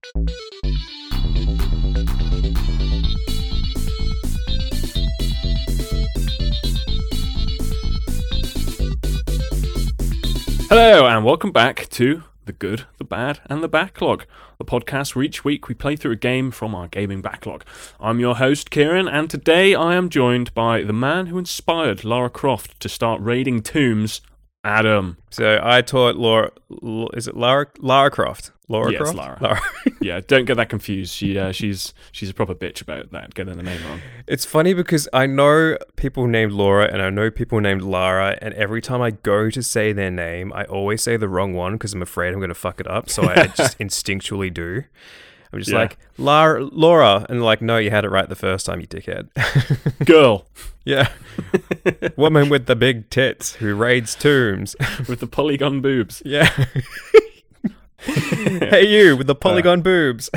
Hello and welcome back to The Good, The Bad and The Backlog, the podcast where each week we play through a game from our gaming backlog. I'm your host Kieran, and today I am joined by the man who inspired Lara Croft to start raiding tombs, Adam. So I taught Lara Croft? Lara yes, Croft? Lara. Yeah, don't get that confused. She's a proper bitch about that, getting the name wrong. It's funny because I know people named Laura and I know people named Lara, and every time I go to say their name, I always say the wrong one because I'm afraid I'm going to fuck it up. So I just instinctually do. I'm just like, Laura, and like, no, you had it right the first time, you dickhead. Girl. Yeah. Woman with the big tits who raids tombs. With the polygon boobs. Yeah. Hey, you with the polygon boobs.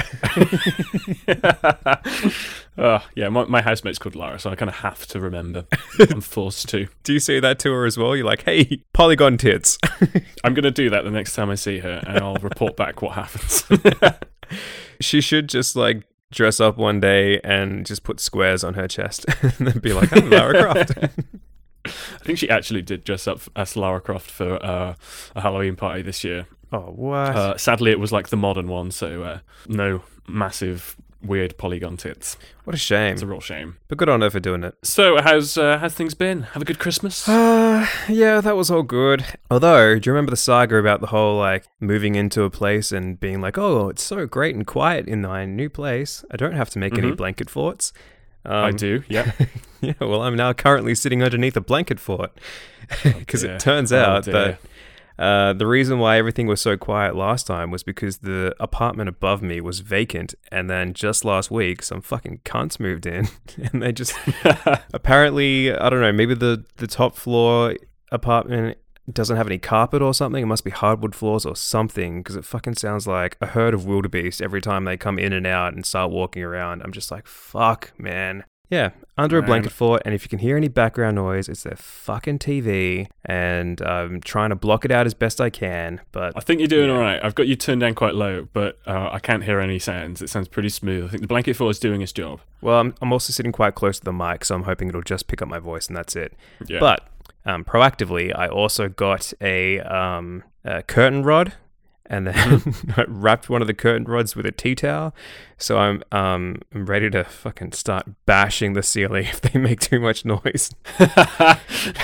Yeah, my housemate's called Lara, so I kind of have to remember. I'm forced to. Do you say that to her as well? You're like, hey, polygon tits. I'm going to do that the next time I see her, and I'll report back what happens. She should just like dress up one day and just put squares on her chest and then be like, I'm Lara Croft. I think she actually did dress up as Lara Croft for a Halloween party this year. Oh, what? Sadly, it was like the modern one, so no massive weird polygon tits. What a shame. It's a real shame. But good on her for doing it. So, how's things been? Have a good Christmas? Yeah, that was all good. Although, do you remember the saga about the whole, like, moving into a place and being like, oh, it's so great and quiet in my new place. I don't have to make any blanket forts. I do, yeah. Yeah, well, I'm now currently sitting underneath a blanket fort. Because it turns out that the reason why everything was so quiet last time was because the apartment above me was vacant, and then just last week some fucking cunts moved in and they just apparently, I don't know, maybe the top floor apartment doesn't have any carpet or something. It must be hardwood floors or something, because it fucking sounds like a herd of wildebeest every time they come in and out and start walking around. I'm just like, fuck, man. Yeah, under a blanket fort, and if you can hear any background noise, it's their fucking TV, and I'm trying to block it out as best I can, but... I think you're doing all right. I've got you turned down quite low, but I can't hear any sounds. It sounds pretty smooth. I think the blanket fort is doing its job. Well, I'm also sitting quite close to the mic, so I'm hoping it'll just pick up my voice, and that's it. Yeah. But proactively, I also got a curtain rod, and then I wrapped one of the curtain rods with a tea towel. So I'm ready to fucking start bashing the ceiling if they make too much noise. Because I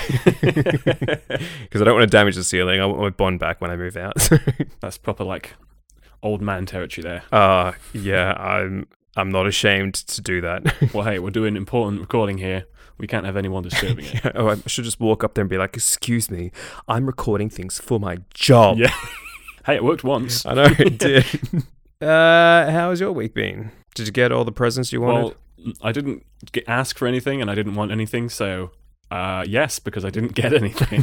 don't want to damage the ceiling. I want my bond back when I move out. That's proper like old man territory there. Yeah, I'm not ashamed to do that. Well, hey, we're doing important recording here. We can't have anyone disturbing it. Yeah, I should just walk up there and be like, excuse me, I'm recording things for my job. Yeah. Hey, it worked once. I know, it did. How has your week been? Did you get all the presents you wanted? Well, I didn't ask for anything, and I didn't want anything, so yes, because I didn't get anything.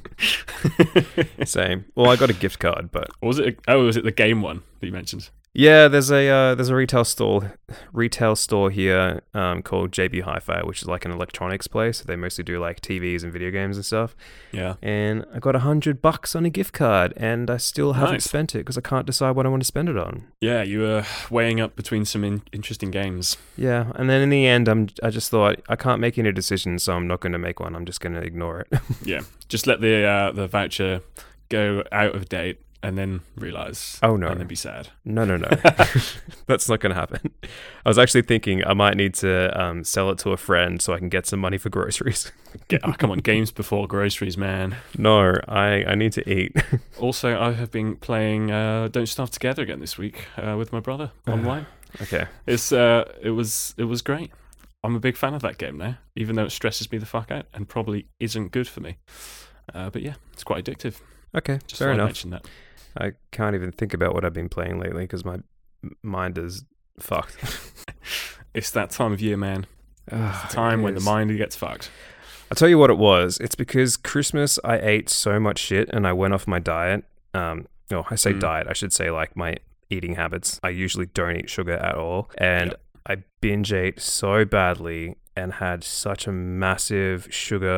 Same. Well, I got a gift card, but... Was it the game one that you mentioned? Yeah, there's a retail store here called JB Hi-Fi, which is like an electronics place. They mostly do like TVs and video games and stuff. Yeah. And I got $100 on a gift card, and I still haven't spent it because I can't decide what I want to spend it on. Yeah, you were weighing up between some interesting games. Yeah, and then in the end, I just thought I can't make any decisions, so I'm not going to make one. I'm just going to ignore it. Yeah, just let the voucher go out of date. And then realise. Oh, no. And then be sad. No. That's not going to happen. I was actually thinking I might need to sell it to a friend so I can get some money for groceries. Come on, games before groceries, man. No, I need to eat. Also, I have been playing Don't Starve Together again this week with my brother online. Okay. It was great. I'm a big fan of that game now, even though it stresses me the fuck out and probably isn't good for me. But yeah, it's quite addictive. Okay, Just fair enough. Mention that. I can't even think about what I've been playing lately because my mind is fucked. It's that time of year, man. It's the time when the mind gets fucked. I'll tell you what it was. It's because Christmas I ate so much shit and I went off my diet. I say diet. I should say like my eating habits. I usually don't eat sugar at all. And I binge ate so badly and had such a massive sugar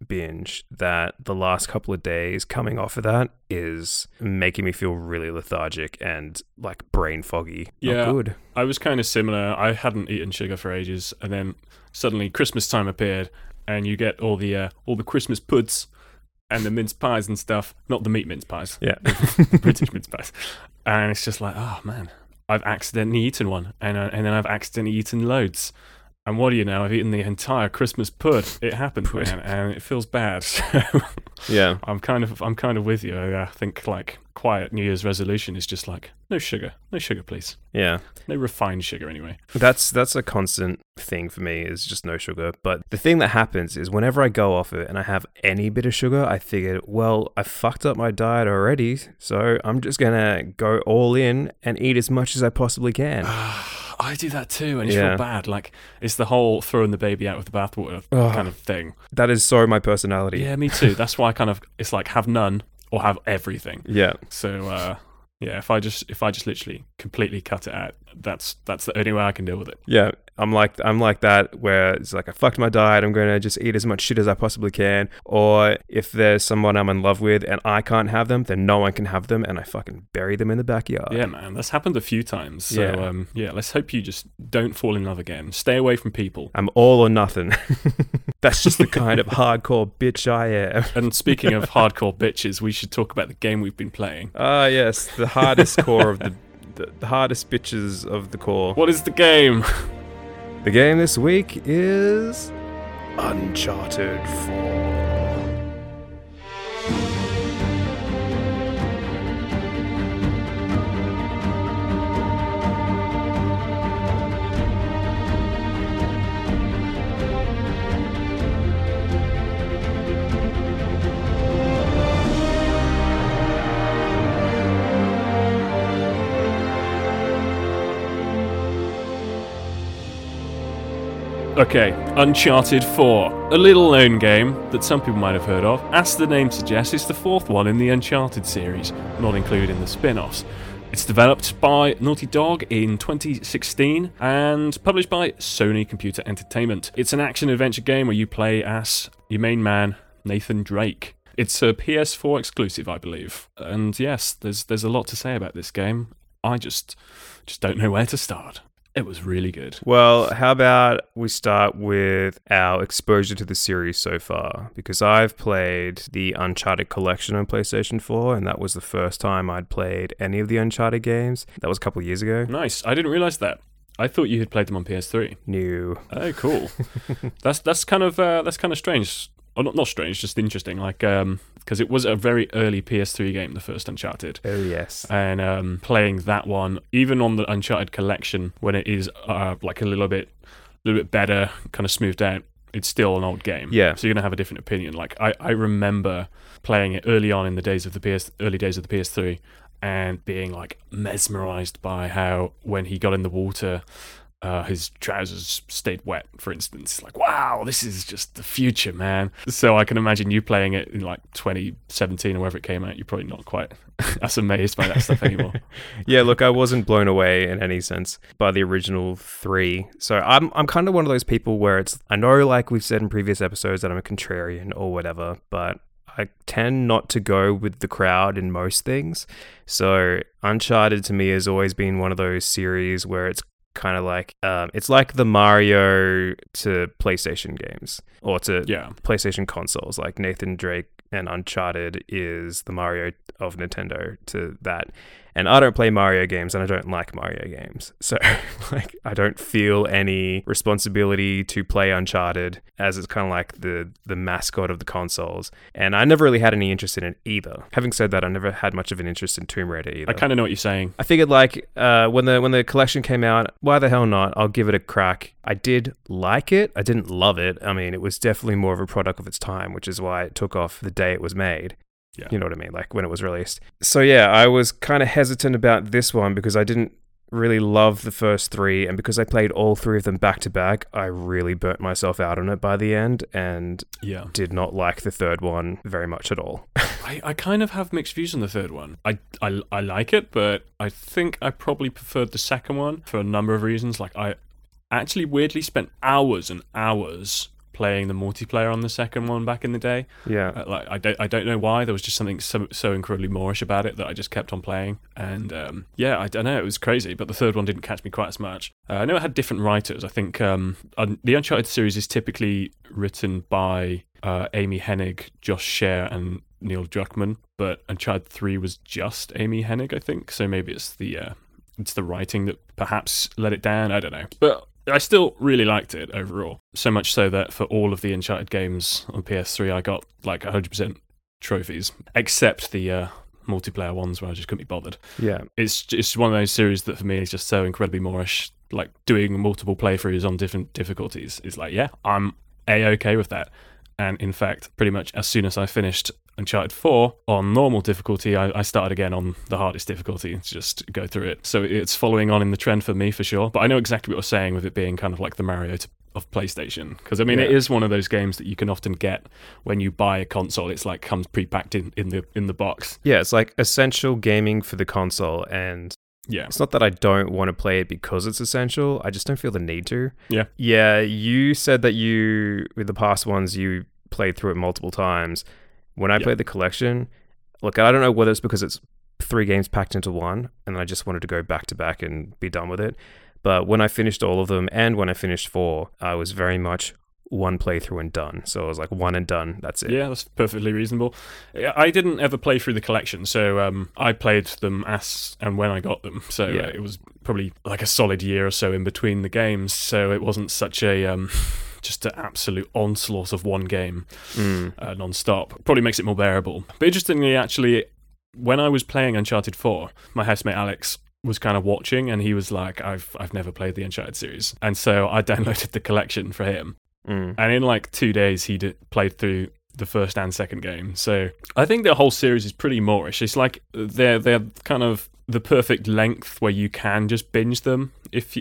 binge that the last couple of days coming off of that is making me feel really lethargic and like brain foggy. Yeah, not good. I was kind of similar. I hadn't eaten sugar for ages, and then suddenly Christmas time appeared, and you get all the Christmas puds and the mince pies and stuff. Not the meat mince pies. Yeah. The British mince pies. And it's just like, oh man, I've accidentally eaten one, and then I've accidentally eaten loads. And what do you know? I've eaten the entire Christmas pud. It happened, man, and it feels bad. Yeah, I'm kind of with you. I think like quiet New Year's resolution is just like no sugar, please. Yeah, no refined sugar anyway. That's a constant thing for me is just no sugar. But the thing that happens is whenever I go off it and I have any bit of sugar, I figured, well, I fucked up my diet already, so I'm just gonna go all in and eat as much as I possibly can. I do that too, and you feel bad. Like, it's the whole throwing the baby out with the bathwater kind of thing. That is so my personality. Yeah, me too. That's why it's like have none or have everything. Yeah. So, if I just literally completely cut it out, that's the only way I can deal with it. Yeah, I'm like that, where it's like I fucked my diet, I'm going to just eat as much shit as I possibly can. Or if there's someone I'm in love with and I can't have them, then no one can have them, and I fucking bury them in the backyard. Yeah, man, that's happened a few times. So, let's hope you just don't fall in love again. Stay away from people. I'm all or nothing. That's just the kind of hardcore bitch I am. And speaking of hardcore bitches, we should talk about the game we've been playing. Ah, yes, the hardest core of the hardest bitches of the core. What is the game? The game this week is Uncharted 4. Okay, Uncharted 4, a little-known game that some people might have heard of. As the name suggests, it's the fourth one in the Uncharted series, not included in the spin-offs. It's developed by Naughty Dog in 2016 and published by Sony Computer Entertainment. It's an action-adventure game where you play as your main man, Nathan Drake. It's a PS4 exclusive, I believe. And yes, there's a lot to say about this game. I just don't know where to start. It was really good. Well, how about we start with our exposure to the series so far? Because I've played the Uncharted collection on PlayStation 4, and that was the first time I'd played any of the Uncharted games. That was a couple of years ago. Nice. I didn't realize that. I thought you had played them on PS3. No. Oh, cool. That's kind of strange. Or not strange, just interesting. Like, because it was a very early PS3 game, the first Uncharted. Oh, yes. And playing that one, even on the Uncharted collection, when it is like a little bit better, kind of smoothed out, it's still an old game. Yeah. So you're gonna have a different opinion. Like I remember playing it early on in the early days of the PS3, and being like mesmerized by how when he got in the water, his trousers stayed wet, for instance. Like, wow, this is just the future, man. So I can imagine you playing it in like 2017 or wherever it came out. You're probably not quite as amazed by that stuff anymore. Yeah, look, I wasn't blown away in any sense by the original 3. So I'm kind of one of those people where I know, like we've said in previous episodes, that I'm a contrarian or whatever, but I tend not to go with the crowd in most things. So Uncharted to me has always been one of those series where it's kind of like it's like the Mario to PlayStation games, or to PlayStation consoles. Like Nathan Drake and Uncharted is the Mario of Nintendo to that. And I don't play Mario games, and I don't like Mario games. So, like, I don't feel any responsibility to play Uncharted, as it's kind of like the mascot of the consoles. And I never really had any interest in it either. Having said that, I never had much of an interest in Tomb Raider either. I kind of know what you're saying. I figured, like, when the collection came out, why the hell not? I'll give it a crack. I did like it. I didn't love it. I mean, it was definitely more of a product of its time, which is why it took off the day it was made. Yeah. You know what I mean? Like when it was released. So yeah, I was kind of hesitant about this one because I didn't really love the first 3, and because I played all 3 of them back to back, I really burnt myself out on it by the end, and did not like the third one very much at all. I kind of have mixed views on the third one. I like it, but I think I probably preferred the second one for a number of reasons. Like I actually weirdly spent hours and hours playing the multiplayer on the second one back in the day. Yeah. Like I don't know why. There was just something so incredibly Moorish about it that I just kept on playing. And I don't know. It was crazy. But the third one didn't catch me quite as much. I know it had different writers. I think the Uncharted series is typically written by Amy Hennig, Josh Scher, and Neil Druckmann. But Uncharted 3 was just Amy Hennig, I think. So maybe it's the writing that perhaps let it down. I don't know. But I still really liked it overall. So much so that for all of the Uncharted games on PS3, I got like 100% trophies, except the multiplayer ones where I just couldn't be bothered. Yeah. It's just one of those series that for me is just so incredibly Moorish. Like doing multiple playthroughs on different difficulties is like, yeah, I'm A-okay with that. And in fact, pretty much as soon as I finished Uncharted 4 on normal difficulty, I started again on the hardest difficulty to just go through it. So it's following on in the trend for me for sure. But I know exactly what you're saying with it being kind of like the Mario of PlayStation. Because I mean, It is one of those games that you can often get when you buy a console. It's like comes pre-packed in the box. Yeah, it's like essential gaming for the console. And yeah, it's not that I don't want to play it because it's essential. I just don't feel the need to. Yeah. Yeah, you said that with the past ones, you played through it multiple times. When I played the collection, look, I don't know whether it's because it's 3 games packed into one, and I just wanted to go back to back and be done with it. But when I finished all of them, and when I finished 4, I was very much one playthrough and done. So I was like, one and done, that's it. Yeah, that's perfectly reasonable. I didn't ever play through the collection, so I played them as and when I got them. So it was probably like a solid year or so in between the games, so it wasn't such a... just an absolute onslaught of one game non-stop. Probably makes it more bearable. But interestingly, actually, when I was playing Uncharted 4, my housemate Alex was kind of watching, and he was like, I've never played the Uncharted series. And so I downloaded the collection for him. And in like 2 days, he played through the first and second game. So I think the whole series is pretty Moorish. It's like they're kind of the perfect length where you can just binge them if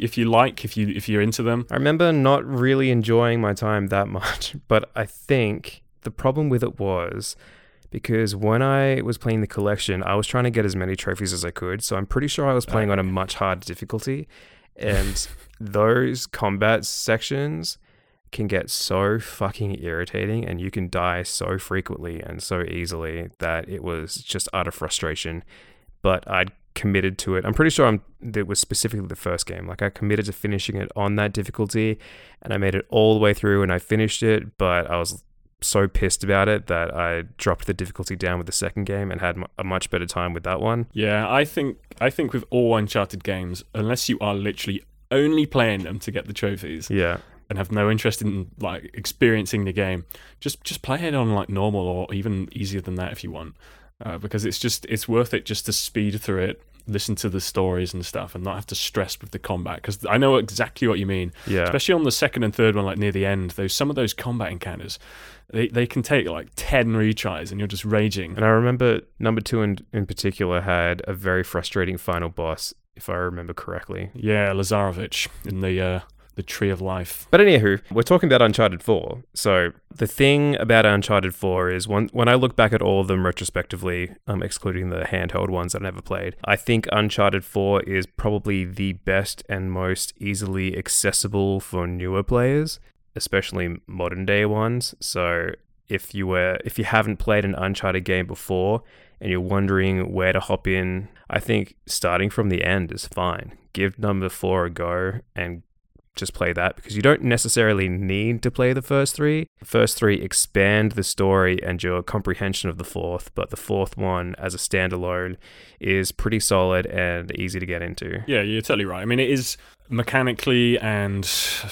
you're into them. I remember not really enjoying my time that much, but I think the problem with it was because when I was playing the collection, I was trying to get as many trophies as I could, so I'm pretty sure I was playing on a much harder difficulty, and those combat sections can get so fucking irritating, and you can die so frequently and so easily that it was just utter frustration. But I'd committed to it. I'm pretty sure it was specifically the first game. Like I committed to finishing it on that difficulty, and I made it all the way through and I finished it, but I was so pissed about it that I dropped the difficulty down with the second game and had a much better time with that one. Yeah, I think with all Uncharted games, unless you are literally only playing them to get the trophies, and have no interest in like experiencing the game, just play it on like normal or even easier than that if you want. Because it's worth it just to speed through it, listen to the stories and stuff, and not have to stress with the combat. Because I know exactly what you mean. Yeah. Especially on the second and third one, like near the end, some of those combat encounters, they can take like 10 retries, and you're just raging. And I remember number 2 in particular had a very frustrating final boss, if I remember correctly. Yeah, Lazarevich in the Tree of Life. But anywho, we're talking about Uncharted 4. So the thing about Uncharted 4 is when I look back at all of them retrospectively, excluding the handheld ones that I never played, I think Uncharted 4 is probably the best and most easily accessible for newer players, especially modern day ones. So if you haven't played an Uncharted game before and you're wondering where to hop in, I think starting from the end is fine. Give number 4 a go and just play that, because you don't necessarily need to play the first 3. The first 3 expand the story and your comprehension of the fourth, but the fourth one as a standalone is pretty solid and easy to get into. Yeah, you're totally right. I mean, it is mechanically and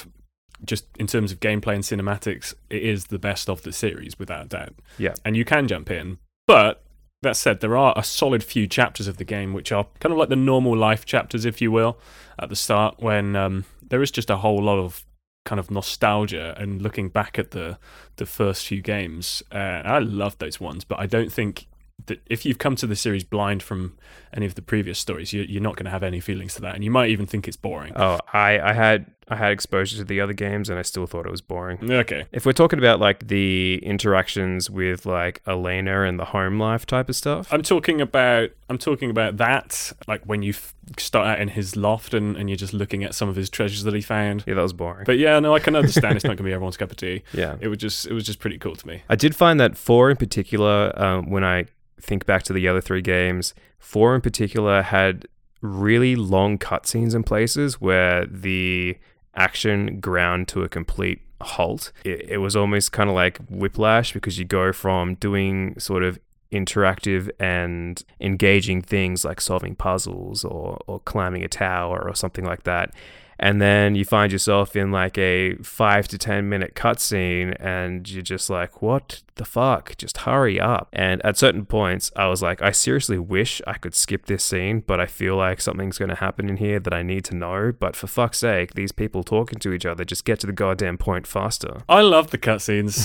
just in terms of gameplay and cinematics, it is the best of the series without a doubt. Yeah. And you can jump in, but that said, there are a solid few chapters of the game which are kind of like the normal life chapters, if you will, at the start, when there is just a whole lot of kind of nostalgia and looking back at the first few games. I love those ones, but I don't think that if you've come to the series blind from any of the previous stories, you're not going to have any feelings to that, and you might even think it's boring. Oh, I had I had exposure to the other games and I still thought it was boring. Okay. If we're talking about like the interactions with like Elena and the home life type of stuff, I'm talking about that, like when you start out in his loft and you're just looking at some of his treasures that he found. Yeah, that was boring. But yeah, no, I can understand it's not going to be everyone's cup of tea. Yeah. It was just pretty cool to me. I did find that 4 in particular, when I think back to the other 3 games, 4 in particular had really long cutscenes in places where the action ground to a complete halt. It was almost kind of like Whiplash, because you go from doing sort of interactive and engaging things like solving puzzles or climbing a tower or something like that, and then you find yourself in like a 5 to 10 minute cutscene and you're just like, what the fuck? Just hurry up. And at certain points, I was like, I seriously wish I could skip this scene, but I feel like something's going to happen in here that I need to know. But for fuck's sake, these people talking to each other, just get to the goddamn point faster. I love the cutscenes.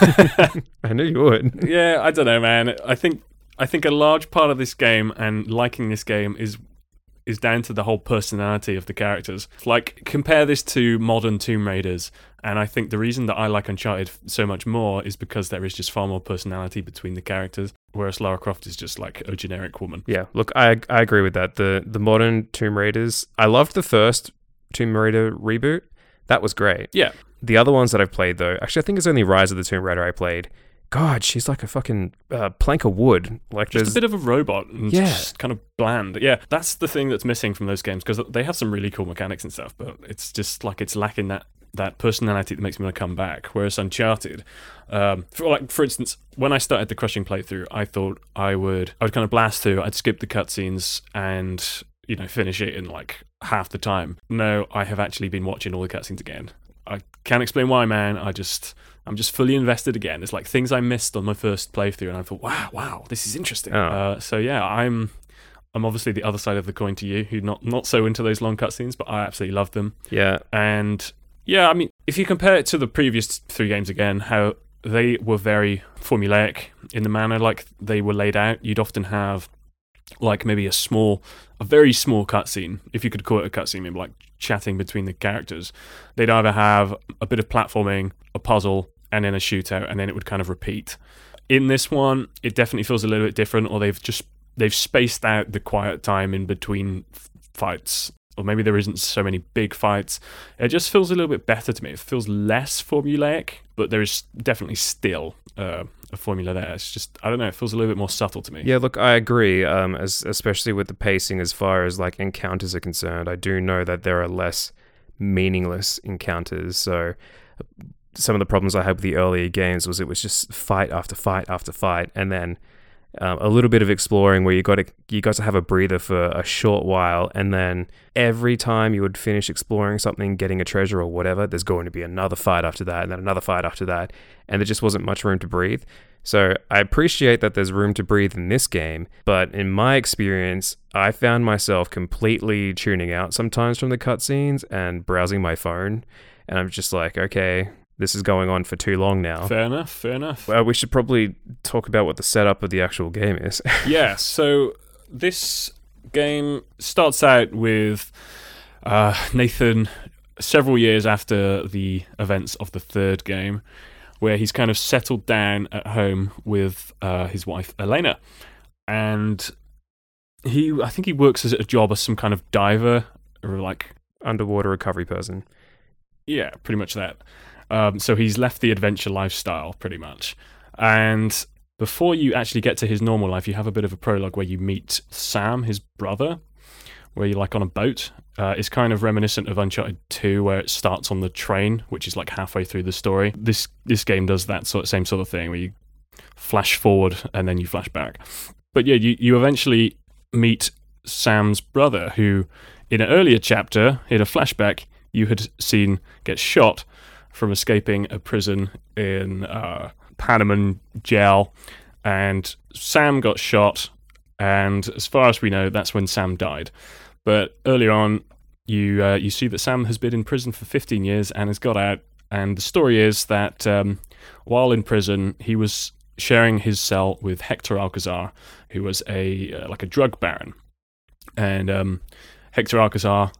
I knew you would. Yeah, I don't know, man. I think a large part of this game and liking this game is down to the whole personality of the characters. Like, compare this to modern Tomb Raiders, and I think the reason that I like Uncharted so much more is because there is just far more personality between the characters, whereas Lara Croft is just like a generic woman. Yeah, look, I agree with that. The modern Tomb Raiders, I loved the first Tomb Raider reboot. That was great. Yeah. The other ones that I've played, though, actually, I think it's only Rise of the Tomb Raider I played. God, she's like a fucking plank of wood. Like, just a bit of a robot and yeah, just kind of bland. Yeah, that's the thing that's missing from those games, because they have some really cool mechanics and stuff, but it's just like it's lacking that personality that makes me want to come back. Whereas Uncharted, for instance, when I started the Crushing playthrough, I thought I would kind of blast through. I'd skip the cutscenes and finish it in like half the time. No, I have actually been watching all the cutscenes again. I can't explain why, man. I'm just fully invested again. It's like things I missed on my first playthrough, and I thought, wow, this is interesting. So yeah, I'm obviously the other side of the coin to you, who not so into those long cutscenes, but I absolutely love them. Yeah, and yeah, I mean, if you compare it to the previous 3 games again, how they were very formulaic in the manner like they were laid out. You'd often have like maybe a very small cutscene, if you could call it a cutscene, maybe like chatting between the characters. They'd either have a bit of platforming, a puzzle, and then a shootout, and then it would kind of repeat. In this one, it definitely feels a little bit different, or they've spaced out the quiet time in between fights, or maybe there isn't so many big fights. It just feels a little bit better to me. It feels less formulaic, but there is definitely still a formula there. It's just, I don't know, it feels a little bit more subtle to me. Yeah, look, I agree, especially with the pacing as far as like encounters are concerned. I do know that there are less meaningless encounters, so some of the problems I had with the earlier games was it was just fight after fight after fight, and then a little bit of exploring where you got to have a breather for a short while, and then every time you would finish exploring something, getting a treasure or whatever, there's going to be another fight after that, and then another fight after that, and there just wasn't much room to breathe. So I appreciate that there's room to breathe in this game, but in my experience, I found myself completely tuning out sometimes from the cutscenes and browsing my phone, and I'm just like, okay, this is going on for too long now. Fair enough. Well, we should probably talk about what the setup of the actual game is. Yeah, so this game starts out with Nathan several years after the events of the 3rd game, where he's kind of settled down at home with his wife, Elena. And I think he works as a job as some kind of diver, or like underwater recovery person. Yeah, pretty much that. So he's left the adventure lifestyle, pretty much. And before you actually get to his normal life, you have a bit of a prologue where you meet Sam, his brother, where you're like on a boat. It's kind of reminiscent of Uncharted 2, where it starts on the train, which is like halfway through the story. This game does that same sort of thing, where you flash forward and then you flash back. But yeah, you eventually meet Sam's brother, who in an earlier chapter, in a flashback, you had seen get shot from escaping a prison in Panama jail, and Sam got shot, and as far as we know, that's when Sam died. But earlier on, you see that Sam has been in prison for 15 years and has got out, and the story is that while in prison, he was sharing his cell with Hector Alcazar, who was a drug baron, and Hector Alcazar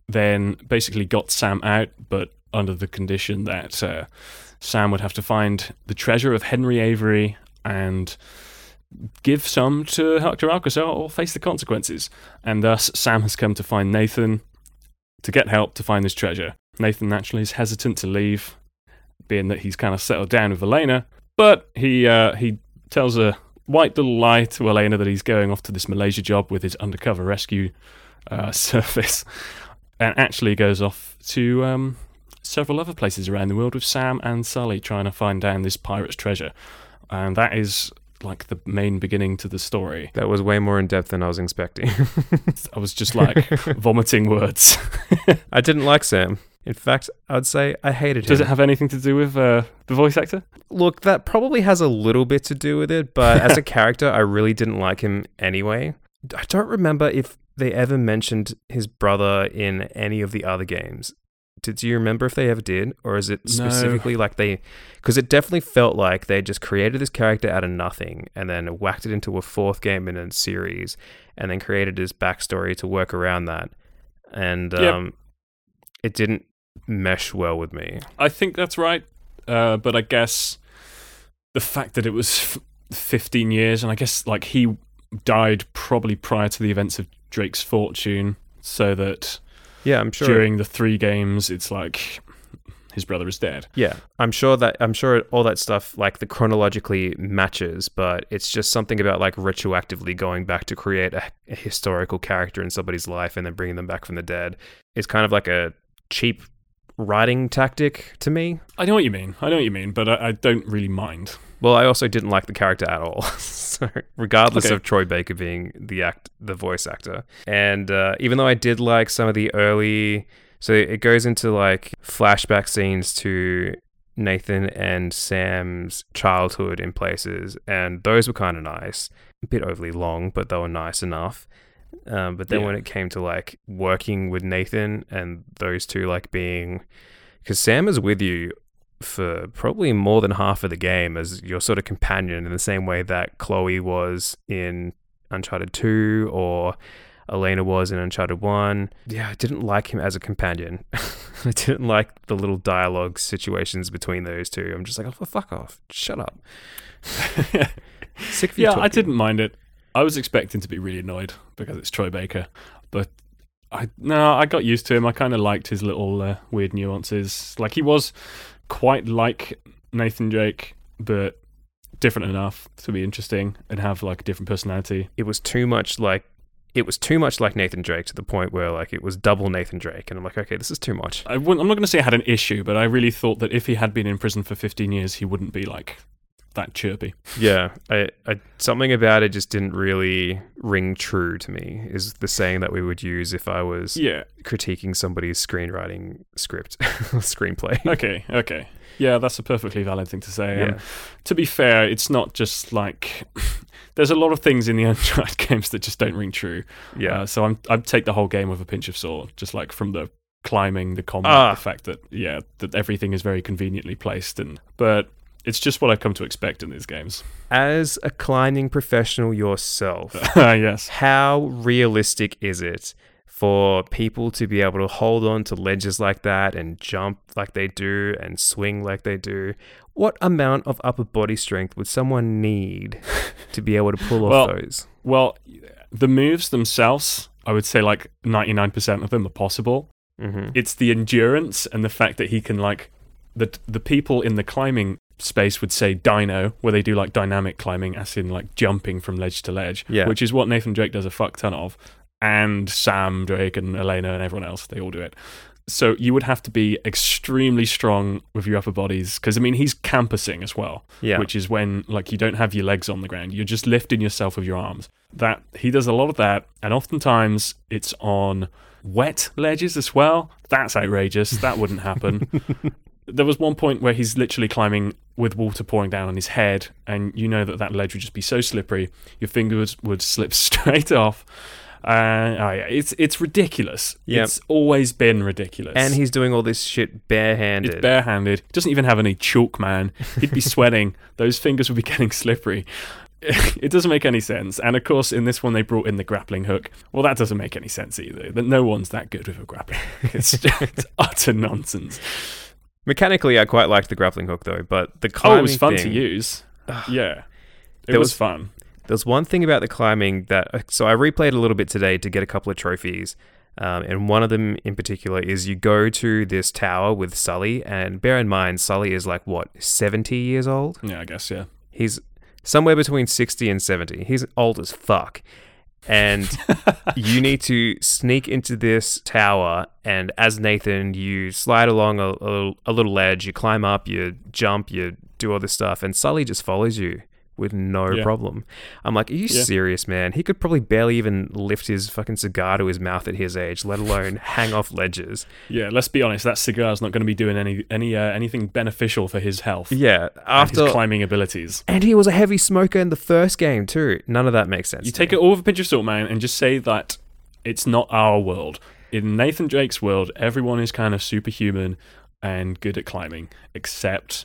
then basically got Sam out, but under the condition that Sam would have to find the treasure of Henry Avery and give some to Dr. Alcazar or face the consequences. And thus, Sam has come to find Nathan to get help to find this treasure. Nathan naturally is hesitant to leave, being that he's kind of settled down with Elena, but he tells a white little lie to Elena that he's going off to this Malaysia job with his undercover rescue service, and actually goes off to several other places around the world with Sam and Sully trying to find down this pirate's treasure. And that is like the main beginning to the story. That was way more in depth than I was expecting. I was just like vomiting words. I didn't like Sam. In fact, I'd say I hated him. Does it have anything to do with the voice actor? Look, that probably has a little bit to do with it, but as a character, I really didn't like him anyway. I don't remember if they ever mentioned his brother in any of the other games. Do you remember if they ever did? Or is it specifically like they... Because it definitely felt like they just created this character out of nothing and then whacked it into a fourth game in a series and then created his backstory to work around that. And it didn't mesh well with me. I think that's right. But I guess the fact that it was 15 years, and I guess like he died probably prior to the events of Drake's Fortune, so that... Yeah, I'm sure. During the 3 games, it's like his brother is dead. Yeah, I'm sure all that stuff like the chronologically matches, but it's just something about like retroactively going back to create a historical character in somebody's life and then bringing them back from the dead. It's kind of like a cheap writing tactic to me. I know what you mean, but I don't really mind. Well, I also didn't like the character at all. So, regardless of Troy Baker being the voice actor. And even though I did like some of the early... So it goes into like flashback scenes to Nathan and Sam's childhood in places. And those were kind of nice. A bit overly long, but they were nice enough. But then when it came to like working with Nathan and those two like being... Because Sam is with you for probably more than half of the game as your sort of companion in the same way that Chloe was in Uncharted 2 or Elena was in Uncharted 1. Yeah, I didn't like him as a companion. I didn't like the little dialogue situations between those two. I'm just like, oh, fuck off. Shut up. Sick of you talking. I didn't mind it. I was expecting to be really annoyed because it's Troy Baker, but I got used to him. I kind of liked his little weird nuances. Like he was quite like Nathan Drake, but different enough to be interesting and have like a different personality. It was too much like Nathan Drake to the point where like it was double Nathan Drake, and I'm like, okay, this is too much. I'm not going to say I had an issue, but I really thought that if he had been in prison for 15 years, he wouldn't be like that chirpy. Yeah, I something about it just didn't really ring true to me, is the saying that we would use if I was critiquing somebody's screenwriting script, screenplay. Okay. Yeah, that's a perfectly valid thing to say. Yeah. And to be fair, it's not just like... There's a lot of things in the Uncharted games that just don't ring true. Yeah. So I'd take the whole game with a pinch of salt, just like from the climbing, the combat, the fact that, that everything is very conveniently placed. But it's just what I've come to expect in these games. As a climbing professional yourself, yes, how realistic is it for people to be able to hold on to ledges like that and jump like they do and swing like they do? What amount of upper body strength would someone need to be able to pull off those? Well, the moves themselves, I would say like 99% of them are possible. Mm-hmm. It's the endurance and the fact that he can like... The people in the climbing space would say dyno, where they do like dynamic climbing, as in like jumping from ledge to ledge, which is what Nathan Drake does a fuck ton of. And Sam Drake and Elena and everyone else, they all do it. So you would have to be extremely strong with your upper bodies, because I mean he's campusing as well, which is when like you don't have your legs on the ground, you're just lifting yourself with your arms. That he does a lot of that, and oftentimes it's on wet ledges as well. That's outrageous. That wouldn't happen. There was one point where he's literally climbing with water pouring down on his head, and you know that ledge would just be so slippery, your fingers would slip straight off. It's ridiculous. Yep. It's always been ridiculous. And he's doing all this shit barehanded. It's barehanded. He doesn't even have any chalk, man. He'd be sweating. Those fingers would be getting slippery. it doesn't make any sense. And of course, in this one, they brought in the grappling hook. Well, that doesn't make any sense either. No one's that good with a grappling hook. It's utter nonsense. Mechanically, I quite liked the grappling hook, though, but the climbing it was fun thing, to use. Yeah. It was fun. There's one thing about the climbing that... So I replayed a little bit today to get a couple of trophies. And one of them in particular is you go to this tower with Sully, and bear in mind, Sully is like, 70 years old? Yeah, I guess, yeah. He's somewhere between 60 and 70. He's old as fuck. And you need to sneak into this tower, and as Nathan, you slide along a little ledge, you climb up, you jump, you do all this stuff, and Sully just follows you with no problem. I'm like, are you serious, man? He could probably barely even lift his fucking cigar to his mouth at his age, let alone hang off ledges. Yeah, let's be honest, that cigar's not going to be doing anything beneficial for his health. Yeah, after his climbing abilities. And he was a heavy smoker in the first game too. None of that makes sense. You take it all with a pinch of salt, man, and just say that it's not our world. In Nathan Drake's world, everyone is kind of superhuman and good at climbing, except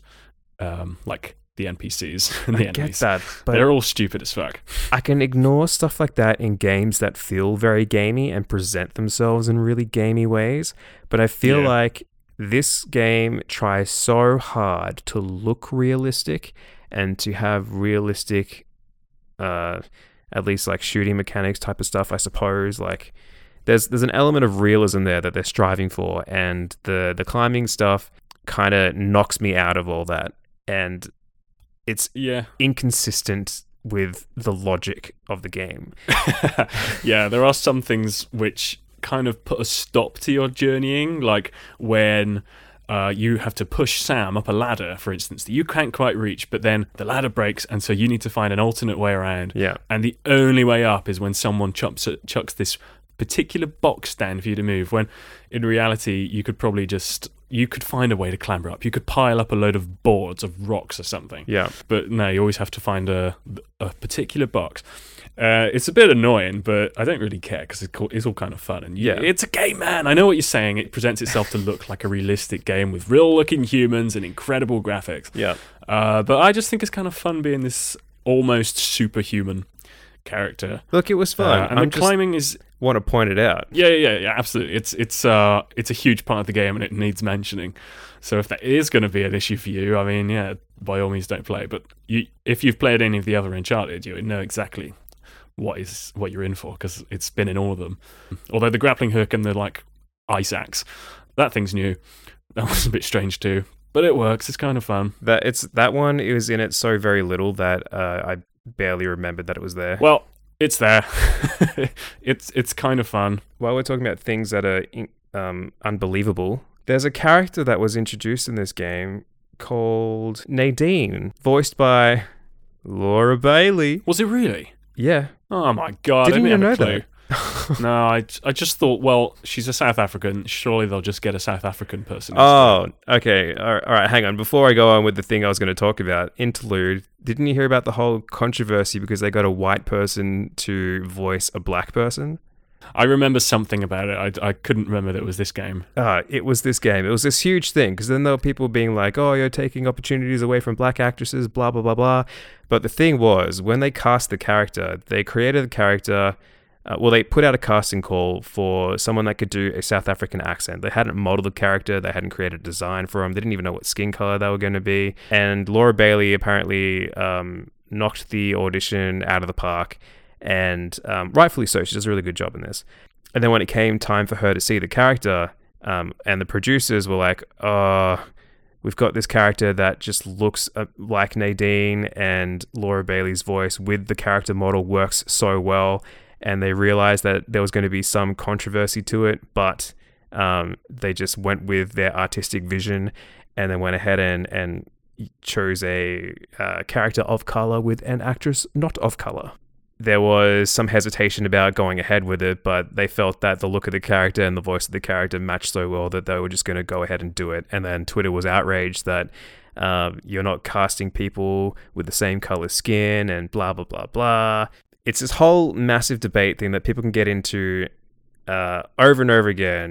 the NPCs and the enemies. I get that, but they're all stupid as fuck. I can ignore stuff like that in games that feel very gamey and present themselves in really gamey ways, but I feel like this game tries so hard to look realistic and to have realistic, at least like shooting mechanics type of stuff, I suppose. Like there's an element of realism there that they're striving for, and the climbing stuff kind of knocks me out of all that. And it's inconsistent with the logic of the game. Yeah, there are some things which kind of put a stop to your journeying, like when you have to push Sam up a ladder, for instance, that you can't quite reach, but then the ladder breaks, and so you need to find an alternate way around. Yeah. And the only way up is when someone chucks this particular box stand for you to move, when in reality you could probably you could find a way to clamber up. You could pile up a load of boards of rocks or something. Yeah. But no, you always have to find a particular box. It's a bit annoying, but I don't really care because it's all kind of fun. And it's a game, man. I know what you're saying. It presents itself to look like a realistic game with real-looking humans and incredible graphics. Yeah. But I just think it's kind of fun being this almost superhuman character. Look, it was fun. And the climbing is... want to point it out. Yeah, absolutely. It's a huge part of the game, and it needs mentioning. So if that is going to be an issue for you, I mean, yeah, by all means don't play. But if you've played any of the other Uncharted, you know exactly what you're in for, because it's been in all of them. Although the grappling hook and the ice axe, that thing's new. That was a bit strange too, but it works. It's kind of fun. That one is in it so very little that I barely remembered that it was there. Well, it's there. It's kind of fun. While we're talking about things that are unbelievable, there's a character that was introduced in this game called Nadine, voiced by Laura Bailey. Was it really? Yeah. Oh my god! Didn't you know that? No, I just thought, well, she's a South African. Surely they'll just get a South African person. Oh, okay. All right, hang on. Before I go on with the thing I was going to talk about, interlude, didn't you hear about the whole controversy because they got a white person to voice a black person? I remember something about it. I couldn't remember that it was this game. It was this game. It was this huge thing because then there were people being like, oh, you're taking opportunities away from black actresses, blah, blah, blah, blah. But the thing was, when they cast the character, they created the character... they put out a casting call for someone that could do a South African accent. They hadn't modeled the character. They hadn't created a design for him. They didn't even know what skin color they were going to be. And Laura Bailey apparently knocked the audition out of the park. And rightfully so. She does a really good job in this. And then when it came time for her to see the character, and the producers were like, we've got this character that just looks like Nadine, and Laura Bailey's voice with the character model works so well. And they realized that there was going to be some controversy to it, but they just went with their artistic vision and then went ahead and chose a character of color with an actress not of color. There was some hesitation about going ahead with it, but they felt that the look of the character and the voice of the character matched so well that they were just going to go ahead and do it. And then Twitter was outraged that you're not casting people with the same color skin and blah, blah, blah, blah. It's this whole massive debate thing that people can get into over and over again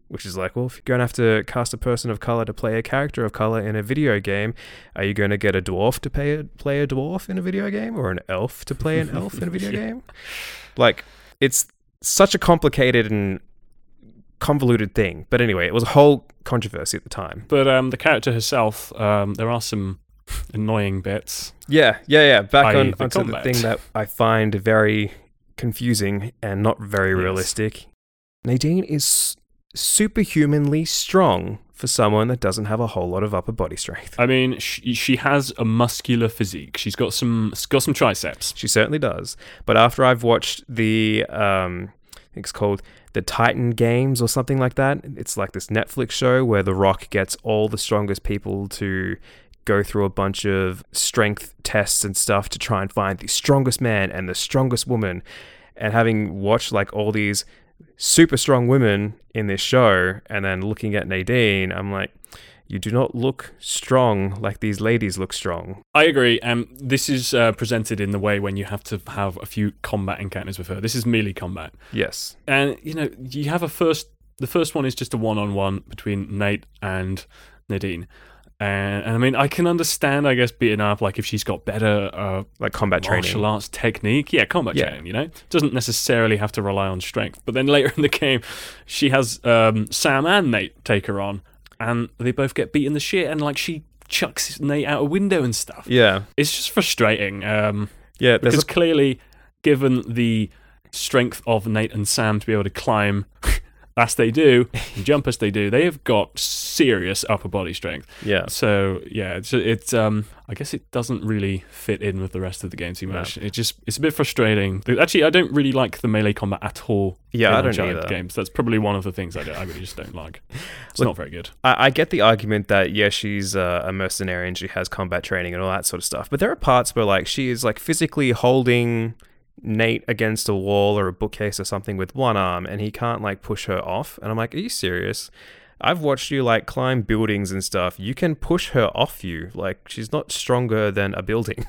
which is like, well, if you're going to have to cast a person of color to play a character of color in a video game, are you going to get a dwarf to play a dwarf in a video game, or an elf to play an elf in a video game? Like, it's such a complicated and convoluted thing. But anyway, it was a whole controversy at the time. But the character herself, there are some annoying bits. Yeah. Back onto the thing that I find very confusing and not very realistic. Nadine is superhumanly strong for someone that doesn't have a whole lot of upper body strength. I mean, she has a muscular physique. She's got some triceps. She certainly does. But after I've watched the, I think it's called The Titan Games or something like that. It's like this Netflix show where The Rock gets all the strongest people to go through a bunch of strength tests and stuff to try and find the strongest man and the strongest woman. And having watched like all these super strong women in this show and then looking at Nadine, I'm like, you do not look strong like these ladies look strong. I agree. This is presented in the way when you have to have a few combat encounters with her. This is melee combat. Yes. And, you have the first one is just a one-on-one between Nate and Nadine. And I mean, I can understand, I guess, beating up, like if she's got better like combat training, martial arts technique. Yeah, combat training, doesn't necessarily have to rely on strength. But then later in the game, she has Sam and Nate take her on, and they both get beaten the shit, and like she chucks Nate out a window and stuff. Yeah. It's just frustrating. Because clearly, given the strength of Nate and Sam to be able to climb as they do, and jump as they do, they have got serious upper body strength. Yeah. So yeah, it's I guess it doesn't really fit in with the rest of the game too much. No. It's a bit frustrating. Actually, I don't really like the melee combat at all. Yeah, I don't either. Games. That's probably one of the things I really just don't like. It's not very good. I get the argument that she's a mercenary and she has combat training and all that sort of stuff. But there are parts where like she is like physically holding Nate against a wall or a bookcase or something with one arm, and he can't like push her off. And I'm like, are you serious? I've watched you like climb buildings and stuff. You can push her off you. Like, she's not stronger than a building.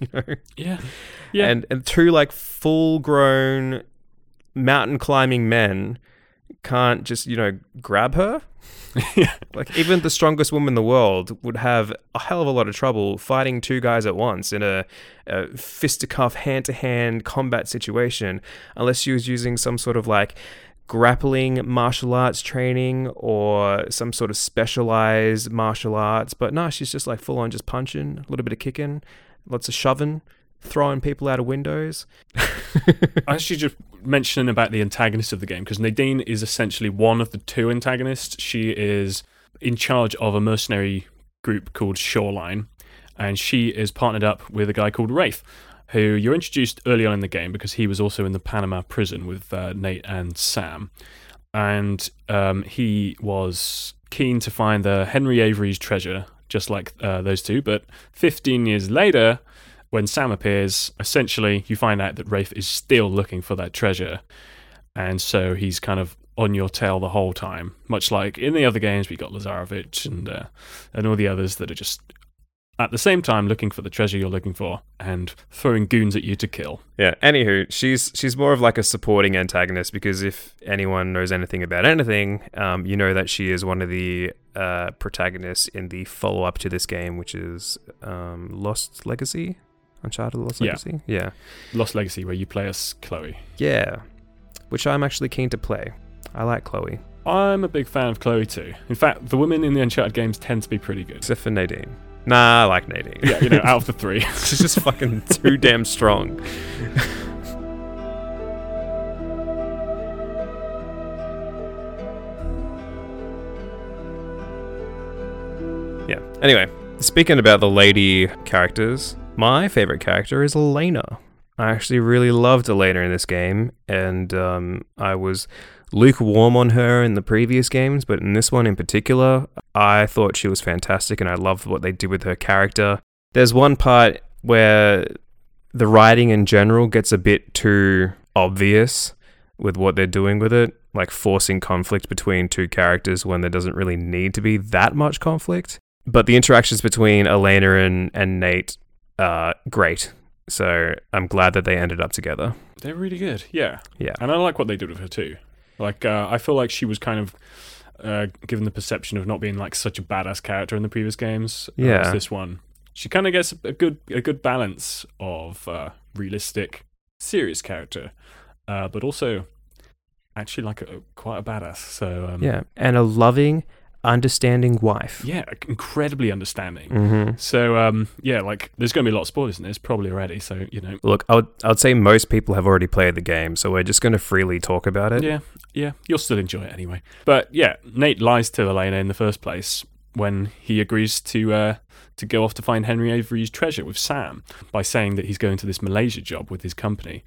Yeah. And two like full grown mountain climbing men can't just grab her. Like, even the strongest woman in the world would have a hell of a lot of trouble fighting two guys at once in a fisticuff hand-to-hand combat situation, unless she was using some sort of like grappling martial arts training or some sort of specialized martial arts. But no, she's just like full on just punching, a little bit of kicking, lots of shoving, throwing people out of windows. I actually just mentioning about the antagonist of the game, because Nadine is essentially one of the two antagonists. She is in charge of a mercenary group called Shoreline, and she is partnered up with a guy called Wraith, who you're introduced early on in the game because he was also in the Panama prison with Nate and Sam. And he was keen to find the Henry Avery's treasure, just like those two. But 15 years later, when Sam appears, essentially you find out that Wraith is still looking for that treasure. And so he's kind of on your tail the whole time. Much like in the other games, we got Lazarevich and all the others that are just at the same time looking for the treasure you're looking for and throwing goons at you to kill. Yeah, anywho, she's more of like a supporting antagonist, because if anyone knows anything about anything, you know that she is one of the protagonists in the follow-up to this game, which is Lost Legacy? Uncharted Lost Legacy? Yeah. Lost Legacy, where you play as Chloe. Yeah, which I'm actually keen to play. I like Chloe. I'm a big fan of Chloe too. In fact, the women in the Uncharted games tend to be pretty good. Except for Nadine. Nah, I like Nadine. Yeah, out of the three. She's just fucking too damn strong. Yeah. Anyway, speaking about the lady characters, my favorite character is Elena. I actually really loved Elena in this game, and I was lukewarm on her in the previous games, but in this one in particular, I thought she was fantastic, and I loved what they did with her character. There's one part where the writing in general gets a bit too obvious with what they're doing with it, like forcing conflict between two characters when there doesn't really need to be that much conflict. But the interactions between Elena and Nate are great. So I'm glad that they ended up together. They're really good, yeah. Yeah. And I like what they did with her too. Like, I feel like she was kind of given the perception of not being like such a badass character in the previous games. Yeah. This one, she kind of gets a good balance of realistic, serious character, but also actually like quite a badass. So yeah, and a loving, understanding wife. Yeah, incredibly understanding. Mm-hmm. So yeah, like there's going to be a lot of spoilers in this probably already. So look, I would say most people have already played the game, so we're just going to freely talk about it. Yeah, you'll still enjoy it anyway. But yeah, Nate lies to Elena in the first place when he agrees to go off to find Henry Avery's treasure with Sam by saying that he's going to this Malaysia job with his company,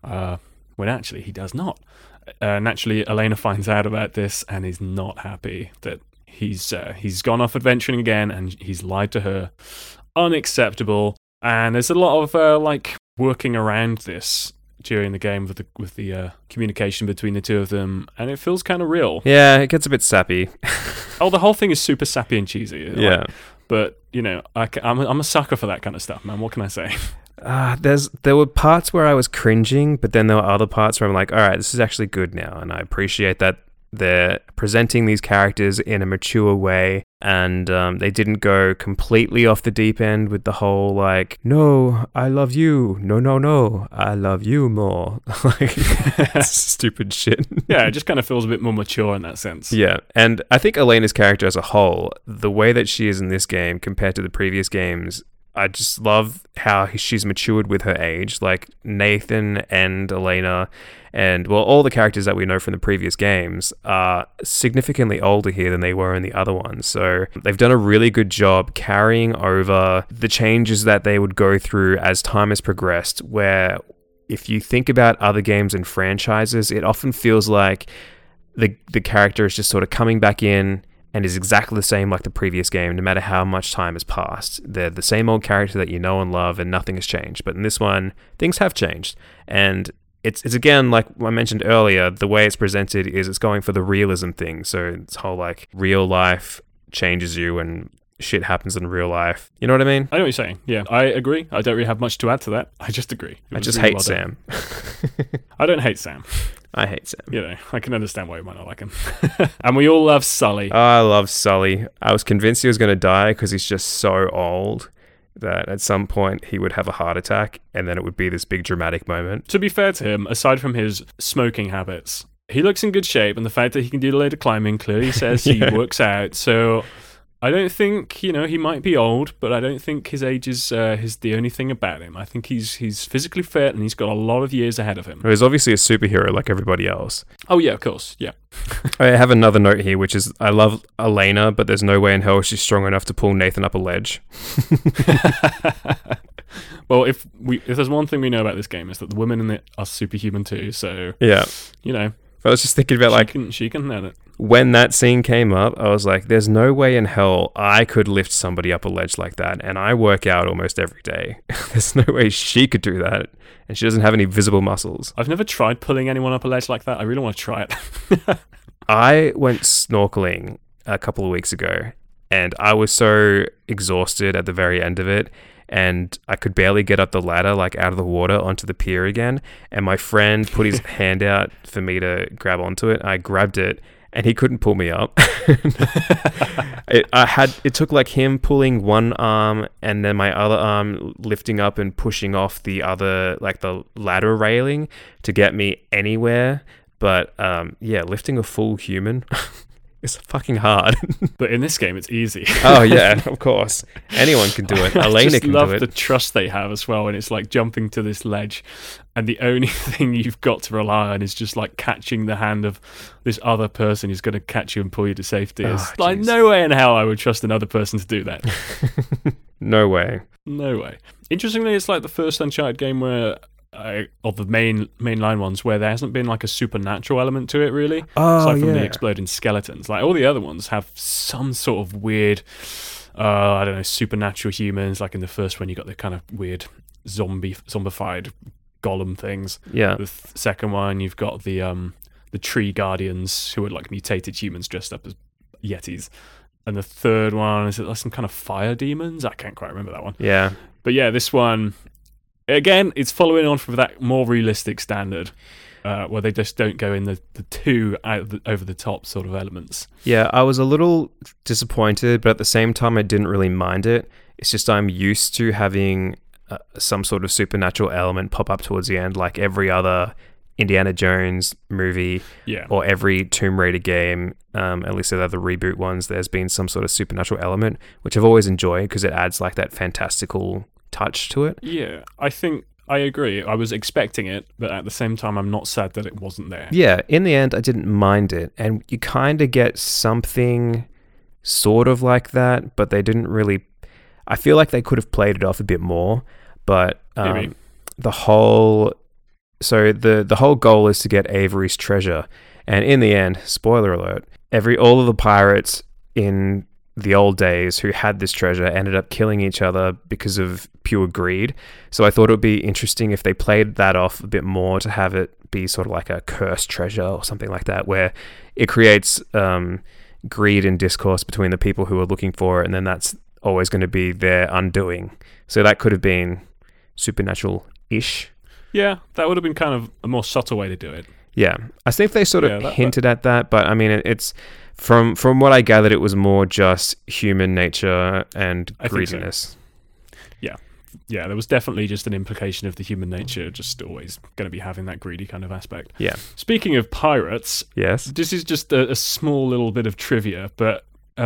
when actually he does not. Naturally, Elena finds out about this and is not happy that he's gone off adventuring again and he's lied to her. Unacceptable. And there's a lot of like working around this during the game with the communication between the two of them, and it feels kind of real. Yeah, it gets a bit sappy. Oh, the whole thing is super sappy and cheesy. Yeah. Like, but I'm a sucker for that kind of stuff, man. What can I say? There were parts where I was cringing, but then there were other parts where I'm like, all right, this is actually good now, and I appreciate that they're presenting these characters in a mature way, and they didn't go completely off the deep end with the whole like, no, I love you, no, I love you more. Like, stupid shit. Yeah, it just kind of feels a bit more mature in that sense. Yeah, and I think Elena's character as a whole, the way that she is in this game compared to the previous games, I just love how she's matured with her age. Like Nathan and Elena and, well, all the characters that we know from the previous games are significantly older here than they were in the other ones. So they've done a really good job carrying over the changes that they would go through as time has progressed, where if you think about other games and franchises, it often feels like the character is just sort of coming back in and is exactly the same like the previous game, no matter how much time has passed. They're the same old character that you know and love, and nothing has changed. But in this one, things have changed. And it's again, like I mentioned earlier, the way it's presented is it's going for the realism thing. So it's whole like real life changes you and shit happens in real life. You know what I mean? I know what you're saying. Yeah, I agree. I don't really have much to add to that. I just agree. I just hate Sam. I don't hate Sam. I hate Sam. I can understand why you might not like him. And we all love Sully. Oh, I love Sully. I was convinced he was going to die because he's just so old that at some point he would have a heart attack and then it would be this big dramatic moment. To be fair to him, aside from his smoking habits, he looks in good shape, and the fact that he can do a load of climbing clearly says he works out. So I don't think, he might be old, but I don't think his age is the only thing about him. I think he's physically fit and he's got a lot of years ahead of him. He's obviously a superhero like everybody else. Oh, yeah, of course, yeah. I have another note here, which is I love Elena, but there's no way in hell she's strong enough to pull Nathan up a ledge. Well, if there's one thing we know about this game, is that the women in it are superhuman too, so... Yeah. I was just thinking about she can learn it. When that scene came up, I was like, there's no way in hell I could lift somebody up a ledge like that. And I work out almost every day. There's no way she could do that. And she doesn't have any visible muscles. I've never tried pulling anyone up a ledge like that. I really want to try it. I went snorkeling a couple of weeks ago, and I was so exhausted at the very end of it. And I could barely get up the ladder, like out of the water onto the pier again. And my friend put his hand out for me to grab onto it. I grabbed it, and he couldn't pull me up. It took like him pulling one arm and then my other arm lifting up and pushing off the other, like the ladder railing, to get me anywhere. But lifting a full human is fucking hard. But in this game, it's easy. Oh yeah, of course. Anyone can do it. Elena can do it. I love the trust they have as well, and it's like jumping to this ledge, and the only thing you've got to rely on is just like catching the hand of this other person who's going to catch you and pull you to safety. It's like, no way in hell I would trust another person to do that. No way. No way. Interestingly, it's like the first Uncharted game where... of the mainline ones where there hasn't been like a supernatural element to it, really. Aside from the exploding skeletons. Like all the other ones have some sort of weird supernatural humans. Like in the first one you got the kind of weird zombified golem things. Yeah. The second one you've got the tree guardians who are like mutated humans dressed up as yetis. And the third one is like some kind of fire demons. I can't quite remember that one. Yeah. But yeah, this one, again, it's following on from that more realistic standard. where they just don't go in the too over the top sort of elements. Yeah, I was a little disappointed, but at the same time, I didn't really mind it. It's just I'm used to having some sort of supernatural element pop up towards the end, like every other Indiana Jones movie, or every Tomb Raider game, at least they're the reboot ones. There's been some sort of supernatural element, which I've always enjoyed because it adds like that fantastical touch to it. Yeah, I think I agree. I was expecting it, but at the same time, I'm not sad that it wasn't there. Yeah, in the end, I didn't mind it, and you kind of get something sort of like that, but they didn't really. I feel like they could have played it off a bit more, but the whole goal is to get Avery's treasure, and in the end, spoiler alert, all of the pirates in the old days who had this treasure ended up killing each other because of pure greed. So I thought it would be interesting if they played that off a bit more to have it be sort of like a cursed treasure or something like that, where it creates greed and discourse between the people who are looking for it, and then that's always going to be their undoing. So that could have been supernatural-ish. Yeah, that would have been kind of a more subtle way to do it. Yeah, I think they sort of hinted at that, but I mean, it's from what I gathered, it was more just human nature and greediness. So. Yeah, there was definitely just an implication of the human nature just always going to be having that greedy kind of aspect. Yeah. Speaking of pirates, yes, this is just a small little bit of trivia, but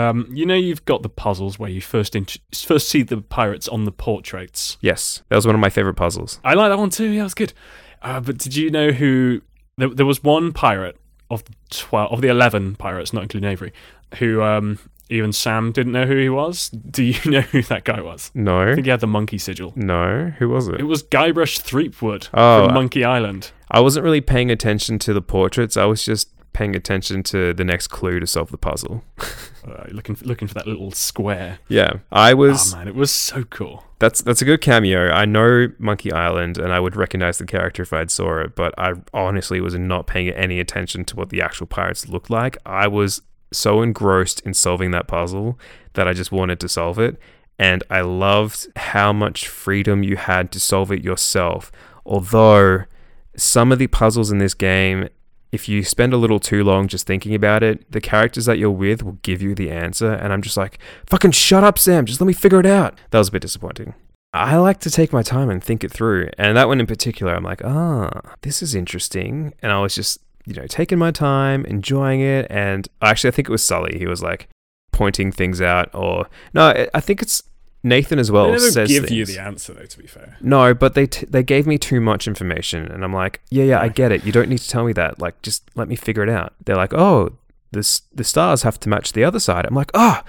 you've got the puzzles where you first see the pirates on the portraits. Yes, that was one of my favorite puzzles. I like that one too. Yeah, it was good. But did you know who? There was one pirate of the 11 pirates, not including Avery, who even Sam didn't know who he was. Do you know who that guy was? No. I think he had the monkey sigil. No. Who was it? It was Guybrush Threepwood from Monkey Island. I wasn't really paying attention to the portraits. I was just paying attention to the next clue to solve the puzzle. Looking for that little square. Yeah, I was. Oh man, it was so cool. That's a good cameo. I know Monkey Island, and I would recognize the character if I saw it, but I honestly was not paying any attention to what the actual pirates looked like. I was so engrossed in solving that puzzle that I just wanted to solve it, and I loved how much freedom you had to solve it yourself. Although some of the puzzles in this game, if you spend a little too long just thinking about it, the characters that you're with will give you the answer, and I'm just like, fucking shut up, Sam, just let me figure it out. That was a bit disappointing. I like to take my time and think it through, and that one in particular, I'm like, this is interesting, and I was just, taking my time, enjoying it, and actually I think it was Sully, he was like pointing things out, or no, I think it's Nathan as well. They never says give things. you the answer, though, to be fair. No, but they gave me too much information, and I'm like, yeah, I get it. You don't need to tell me that. Like, just let me figure it out. They're like, oh, the stars have to match the other side. I'm like,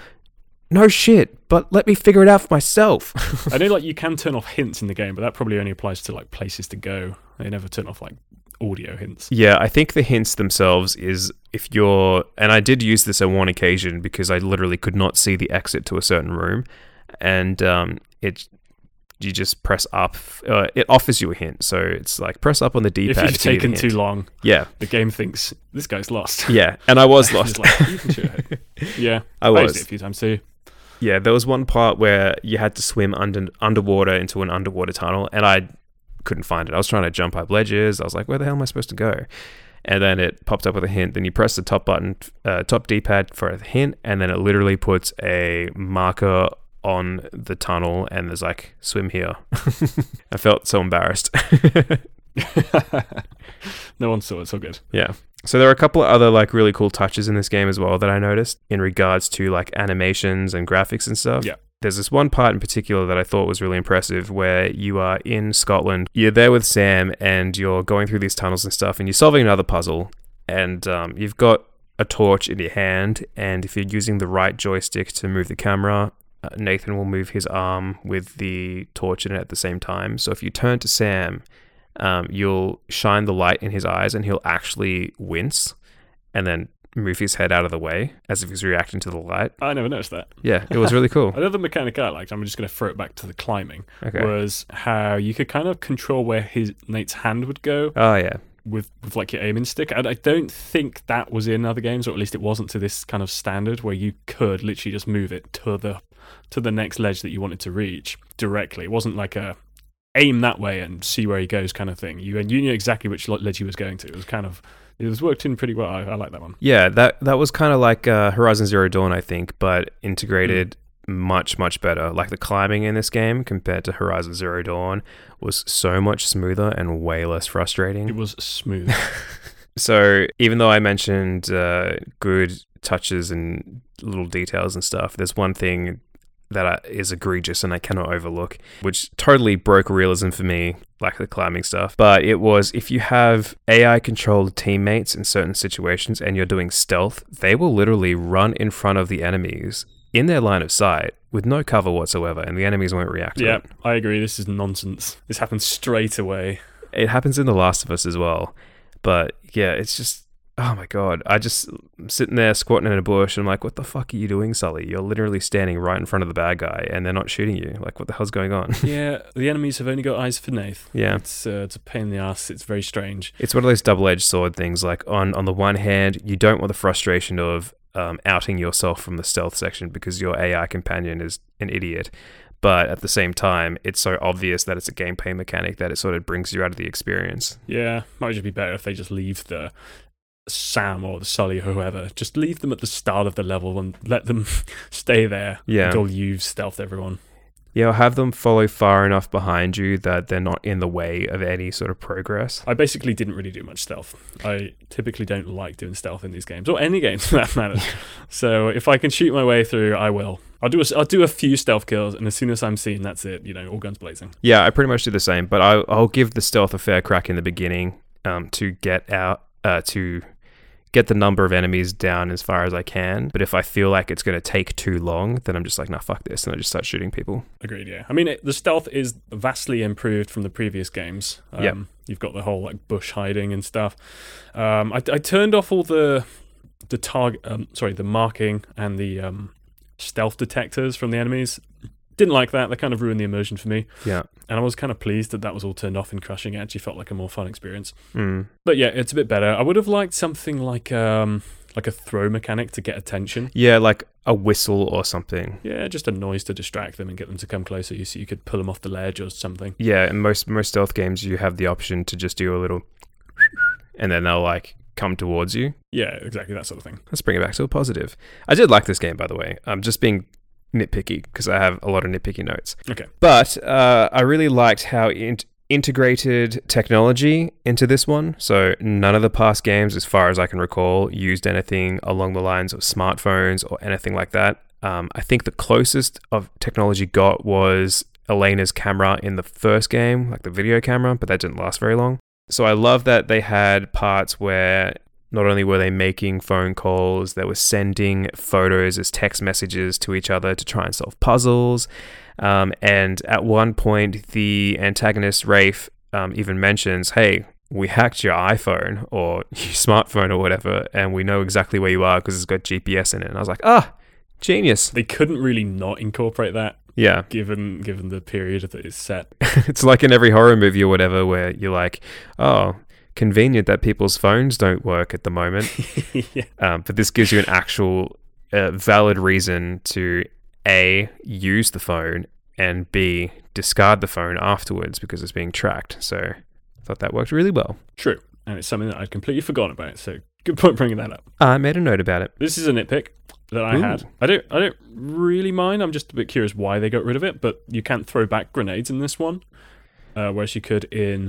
no shit, but let me figure it out for myself. I know, like, you can turn off hints in the game, but that probably only applies to like places to go. They never turn off like audio hints. Yeah, I think the hints themselves is if you're, and I did use this on one occasion because I literally could not see the exit to a certain room. And you just press up. It offers you a hint, so it's like press up on the D-pad. If you've taken too long, the game thinks this guy's lost. Yeah, and I was lost. Yeah, I was used it a few times too. Yeah, there was one part where you had to swim underwater into an underwater tunnel, and I couldn't find it. I was trying to jump up ledges. I was like, where the hell am I supposed to go? And then it popped up with a hint. Then you press the top button, top D-pad for a hint, and then it literally puts a marker on the tunnel, and there's like, swim here. I felt so embarrassed. No one saw it. It's all good. Yeah. So there are a couple of other like really cool touches in this game as well that I noticed in regards to like animations and graphics and stuff. Yeah. There's this one part in particular that I thought was really impressive where you are in Scotland. You're there with Sam and you're going through these tunnels and stuff, and you're solving another puzzle, and you've got a torch in your hand, and if you're using the right joystick to move the camera, Nathan will move his arm with the torch in it at the same time. So if you turn to Sam, you'll shine the light in his eyes and he'll actually wince and then move his head out of the way as if he's reacting to the light. I never noticed that. Yeah, it was really cool. Another mechanic I liked, I'm just going to throw it back to the climbing, okay, was how you could kind of control where Nate's hand would go. Oh, yeah. With like your aiming stick. I don't think that was in other games, or at least it wasn't to this kind of standard where you could literally just move it to the next ledge that you wanted to reach directly. It wasn't like a aim that way and see where he goes, kind of thing. You knew exactly which ledge he was going to. It was worked in pretty well. I like that one. Yeah, that was kind of like Horizon Zero Dawn, I think, but integrated much, much better. Like the climbing in this game compared to Horizon Zero Dawn was so much smoother and way less frustrating. It was smooth. So even though I mentioned good touches and little details and stuff, there's one thing that is egregious and I cannot overlook, which totally broke realism for me, like the climbing stuff. But it was, if you have AI-controlled teammates in certain situations and you're doing stealth, they will literally run in front of the enemies in their line of sight with no cover whatsoever, and the enemies won't react to it. Yeah, I agree. This is nonsense. This happens straight away. It happens in The Last of Us as well. But yeah, it's just, oh my God. I just sitting there squatting in a bush. And I'm like, what the fuck are you doing, Sully? You're literally standing right in front of the bad guy and they're not shooting you. Like, what the hell's going on? Yeah, the enemies have only got eyes for Nath. Yeah. It's a pain in the ass. It's very strange. It's one of those double-edged sword things. Like, on the one hand, you don't want the frustration of outing yourself from the stealth section because your AI companion is an idiot. But at the same time, it's so obvious that it's a gameplay mechanic that it sort of brings you out of the experience. Yeah, might just be better if they just leave the Sam or the Sully or whoever, just leave them at the start of the level and let them stay there until you've stealthed everyone. Yeah, or have them follow far enough behind you that they're not in the way of any sort of progress. I basically didn't really do much stealth. I typically don't like doing stealth in these games, or any games for that matter. So if I can shoot my way through, I will. I'll do a few stealth kills, and as soon as I'm seen, that's it. All guns blazing. Yeah, I pretty much do the same, but I'll give the stealth a fair crack in the beginning to get the number of enemies down as far as I can. But if I feel like it's going to take too long, then I'm just like, nah, fuck this, and I just start shooting people. Agreed, yeah. I mean, the stealth is vastly improved from the previous games. You've got the whole like bush hiding and stuff. I turned off all the marking and the stealth detectors from the enemies. Didn't like that. They kind of ruined the immersion for me. Yeah. And I was kind of pleased that was all turned off in Crushing. It actually felt like a more fun experience. Mm. But yeah, it's a bit better. I would have liked something like a throw mechanic to get attention. Yeah, like a whistle or something. Yeah, just a noise to distract them and get them to come closer. So you could pull them off the ledge or something. Yeah, in most stealth games, you have the option to just do a little and then they'll like come towards you. Yeah, exactly, that sort of thing. Let's bring it back to a positive. I did like this game, by the way. I'm just being nitpicky because I have a lot of nitpicky notes. Okay. But I really liked how integrated technology into this one. So none of the past games, as far as I can recall, used anything along the lines of smartphones or anything like that. I think the closest of technology got was Elena's camera in the first game, like the video camera, but that didn't last very long. So I love that they had parts where not only were they making phone calls, they were sending photos as text messages to each other to try and solve puzzles. And at one point, the antagonist, Rafe, even mentions, hey, we hacked your iPhone or your smartphone or whatever, and we know exactly where you are because it's got GPS in it. And I was like, genius. They couldn't really not incorporate that. Yeah. Given the period that it's set. It's like in every horror movie or whatever where you're like, oh, convenient that people's phones don't work at the moment. Yeah. But this gives you an actual valid reason to A, use the phone, and B, discard the phone afterwards because it's being tracked. So I thought that worked really well. True. And it's something that I'd completely forgotten about. So good point bringing that up. I made a note about it. This is a nitpick that I had. I don't really mind. I'm just a bit curious why they got rid of it. But you can't throw back grenades in this one, whereas you could in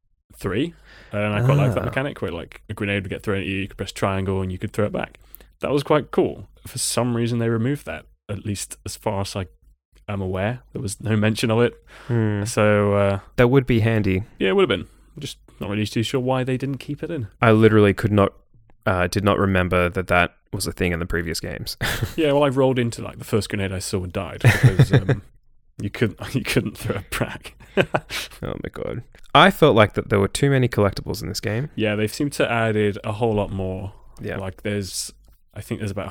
3. And I quite like that mechanic where like a grenade would get thrown at you. You could press triangle and you could throw it back. That was quite cool. For some reason, they removed that. At least as far as I'm aware, there was no mention of it. So that would be handy. Yeah, it would have been. I'm just not really too sure why they didn't keep it in. I literally did not remember that was a thing in the previous games. Yeah, well, I rolled into like the first grenade I saw and died because you couldn't throw it back. Oh my god! I felt like that there were too many collectibles in this game. Yeah, they seem to added a whole lot more. Yeah, like I think there's about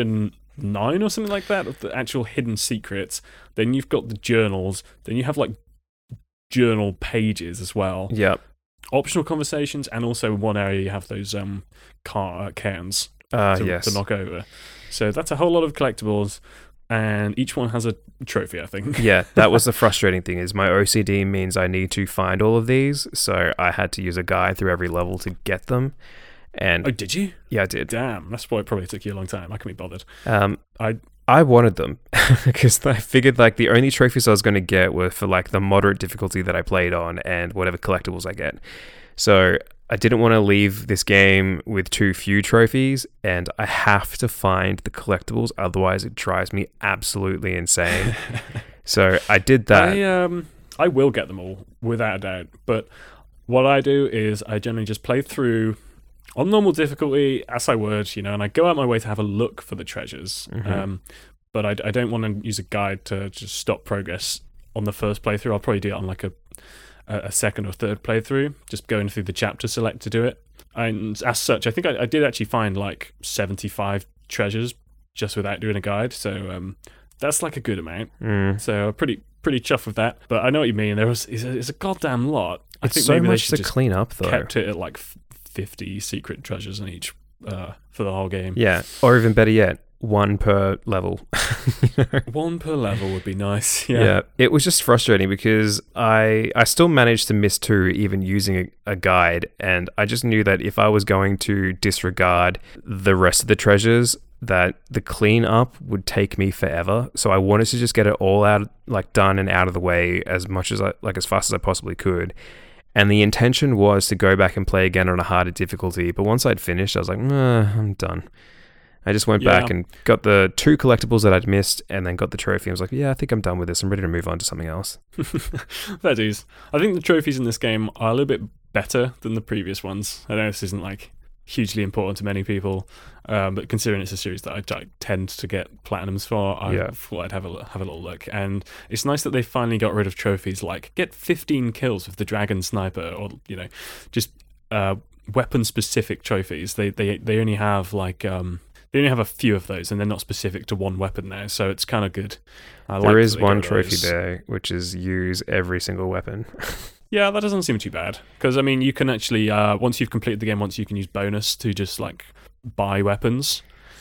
109 or something like that of the actual hidden secrets. Then you've got the journals. Then you have like journal pages as well. Yeah. Optional conversations, and also in one area you have those cans yes. to knock over. So that's a whole lot of collectibles. and each one has a trophy, I think. Yeah, that was the frustrating thing, is my OCD means I need to find all of these, so I had to use a guide through every level to get them. And oh, did you? Yeah, I did. Damn, that's why it probably took you a long time. I couldn't be bothered. I wanted them because I figured like the only trophies I was going to get were for like the moderate difficulty that I played on and whatever collectibles I get. So I didn't want to leave this game with too few trophies, and I have to find the collectibles, otherwise it drives me absolutely insane. So I did that. I will get them all without a doubt, but what I do is I generally just play through on normal difficulty as I would, and I go out my way to have a look for the treasures. Mm-hmm. But I don't want to use a guide to just stop progress on the first playthrough. I'll probably do it on like a second or third playthrough, just going through the chapter select to do it. And as such, I think I did actually find like 75 treasures just without doing a guide. So that's like a good amount. So pretty chuffed with that. But I know what you mean. It's a goddamn lot. I think so maybe much they to clean up, though. Kept it at like 50 secret treasures in each for the whole game. Yeah, or even better yet, one per level. One per level would be nice. Yeah, it was just frustrating because I still managed to miss 2 even using a guide, and I just knew that if I was going to disregard the rest of the treasures, that the clean up would take me forever. So I wanted to just get it all out, like done and out of the way as fast as I possibly could. And the intention was to go back and play again on a harder difficulty. But once I'd finished, I was like, I'm done. I just went back and got the 2 collectibles that I'd missed and then got the trophy. I was like, yeah, I think I'm done with this. I'm ready to move on to something else. That is. I think the trophies in this game are a little bit better than the previous ones. I know this isn't like hugely important to many people, but considering it's a series that I tend to get platinums for, I thought I'd have a little look. And it's nice that they finally got rid of trophies like get 15 kills with the dragon sniper, or just weapon specific trophies. They only have like they only have a few of those, and they're not specific to one weapon now, so it's kind of good. There is one trophy there, which is use every single weapon. Yeah, that doesn't seem too bad, because I mean, you can actually once you've completed the game, you can use bonus to just like buy weapons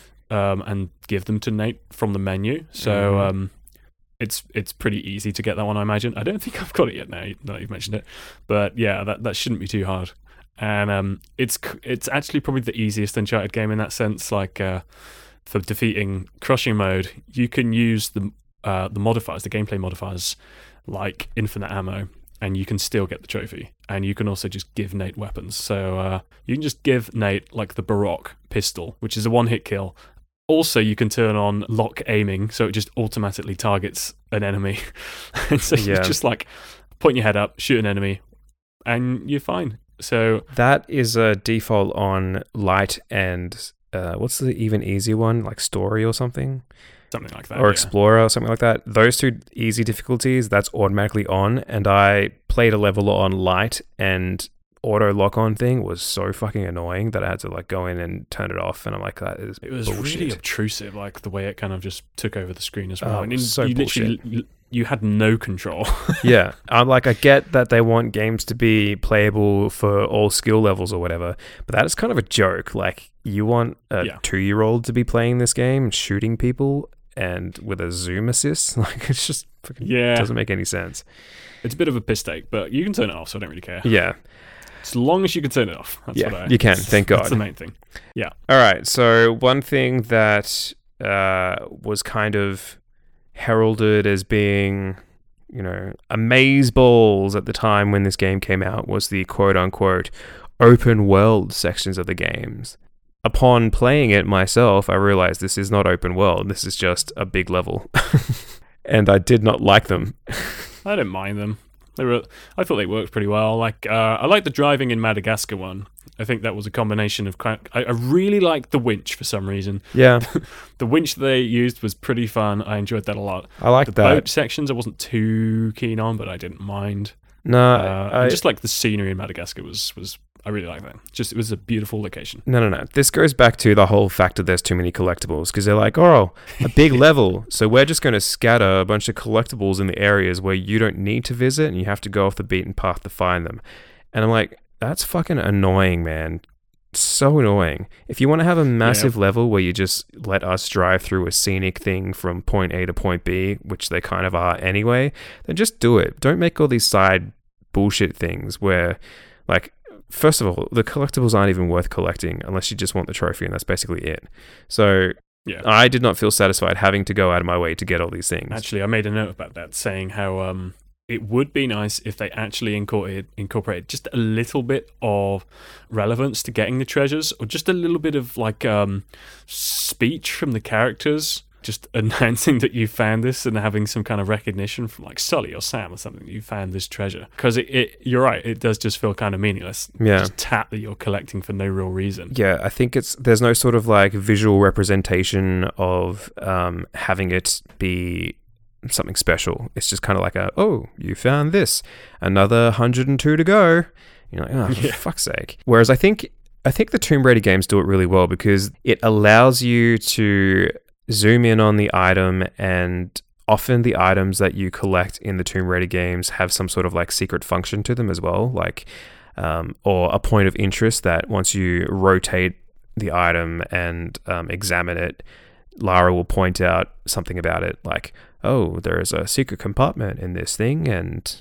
and give them to Nate from the menu. So it's pretty easy to get that one, I imagine. I don't think I've got it yet now that you've mentioned it, but yeah, that shouldn't be too hard. And it's actually probably the easiest Uncharted game in that sense. Like for defeating crushing mode, you can use the modifiers, the gameplay modifiers, like infinite ammo, and you can still get the trophy. And you can also just give Nate weapons. So you can just give Nate like the Baroque pistol, which is a one-hit kill. Also, you can turn on lock aiming, so it just automatically targets an enemy. And so you just like point your head up, shoot an enemy, and you're fine. So that is a default on light and what's the even easier one, like story or something? Something like that. Or Explorer or something like that. Those 2 easy difficulties, that's automatically on. And I played a level on light, and auto lock-on thing was so fucking annoying that I had to like go in and turn it off. And I'm like, that is It was bullshit. really obtrusive, like the way it kind of just took over the screen as well. Oh, and so you bullshit. literally you had no control. Yeah, I get that they want games to be playable for all skill levels or whatever, but that is kind of a joke. Like, you want a 2-year-old to be playing this game, shooting people, and with a zoom assist? Like, it's just fucking doesn't make any sense. It's a bit of a piss take, but you can turn it off, so I don't really care. Yeah. As long as you can turn it off. That's you can, thank God. That's the main thing. Yeah. All right, so one thing that was kind of heralded as being, amazeballs at the time when this game came out was the quote-unquote open world sections of the games. Upon playing it myself, I realized this is not open world. This is just a big level. And I did not like them. I didn't mind them. I thought they worked pretty well. Like I like the driving in Madagascar one. I think that was a combination of I really liked the winch for some reason. Yeah. The winch they used was pretty fun. I enjoyed that a lot. I liked the that. boat sections I wasn't too keen on, but I didn't mind. No, just like the scenery in Madagascar was I really like that. Just it was a beautiful location. No. This goes back to the whole fact that there's too many collectibles, because they're like, oh, a big level, so we're just going to scatter a bunch of collectibles in the areas where you don't need to visit and you have to go off the beaten path to find them. And I'm like, that's fucking annoying, man. so annoying. If you want to have a massive level where you just let us drive through a scenic thing from point A to point B, which they kind of are anyway, then just do it. Don't make all these side bullshit things where, like, first of all, the collectibles aren't even worth collecting unless you just want the trophy, and that's basically it. So yeah, I did not feel satisfied having to go out of my way to get all these things. Actually, I made a note about that, saying how it would be nice if they actually incorporated just a little bit of relevance to getting the treasures, or just a little bit of like speech from the characters, just announcing that you found this and having some kind of recognition from like Sully or Sam or something that you found this treasure. Because you're right, it does just feel kind of meaningless. Yeah. Just tap that you're collecting for no real reason. Yeah, I think there's no sort of like visual representation of having it be something special. It's just kind of like you found this, another 102 to go. You're like, for fuck's sake. Whereas I think the Tomb Raider games do it really well because it allows you to zoom in on the item, and often the items that you collect in the Tomb Raider games have some sort of like secret function to them as well, like or a point of interest that once you rotate the item and examine it, Lara will point out something about it, like, oh, there is a secret compartment in this thing, and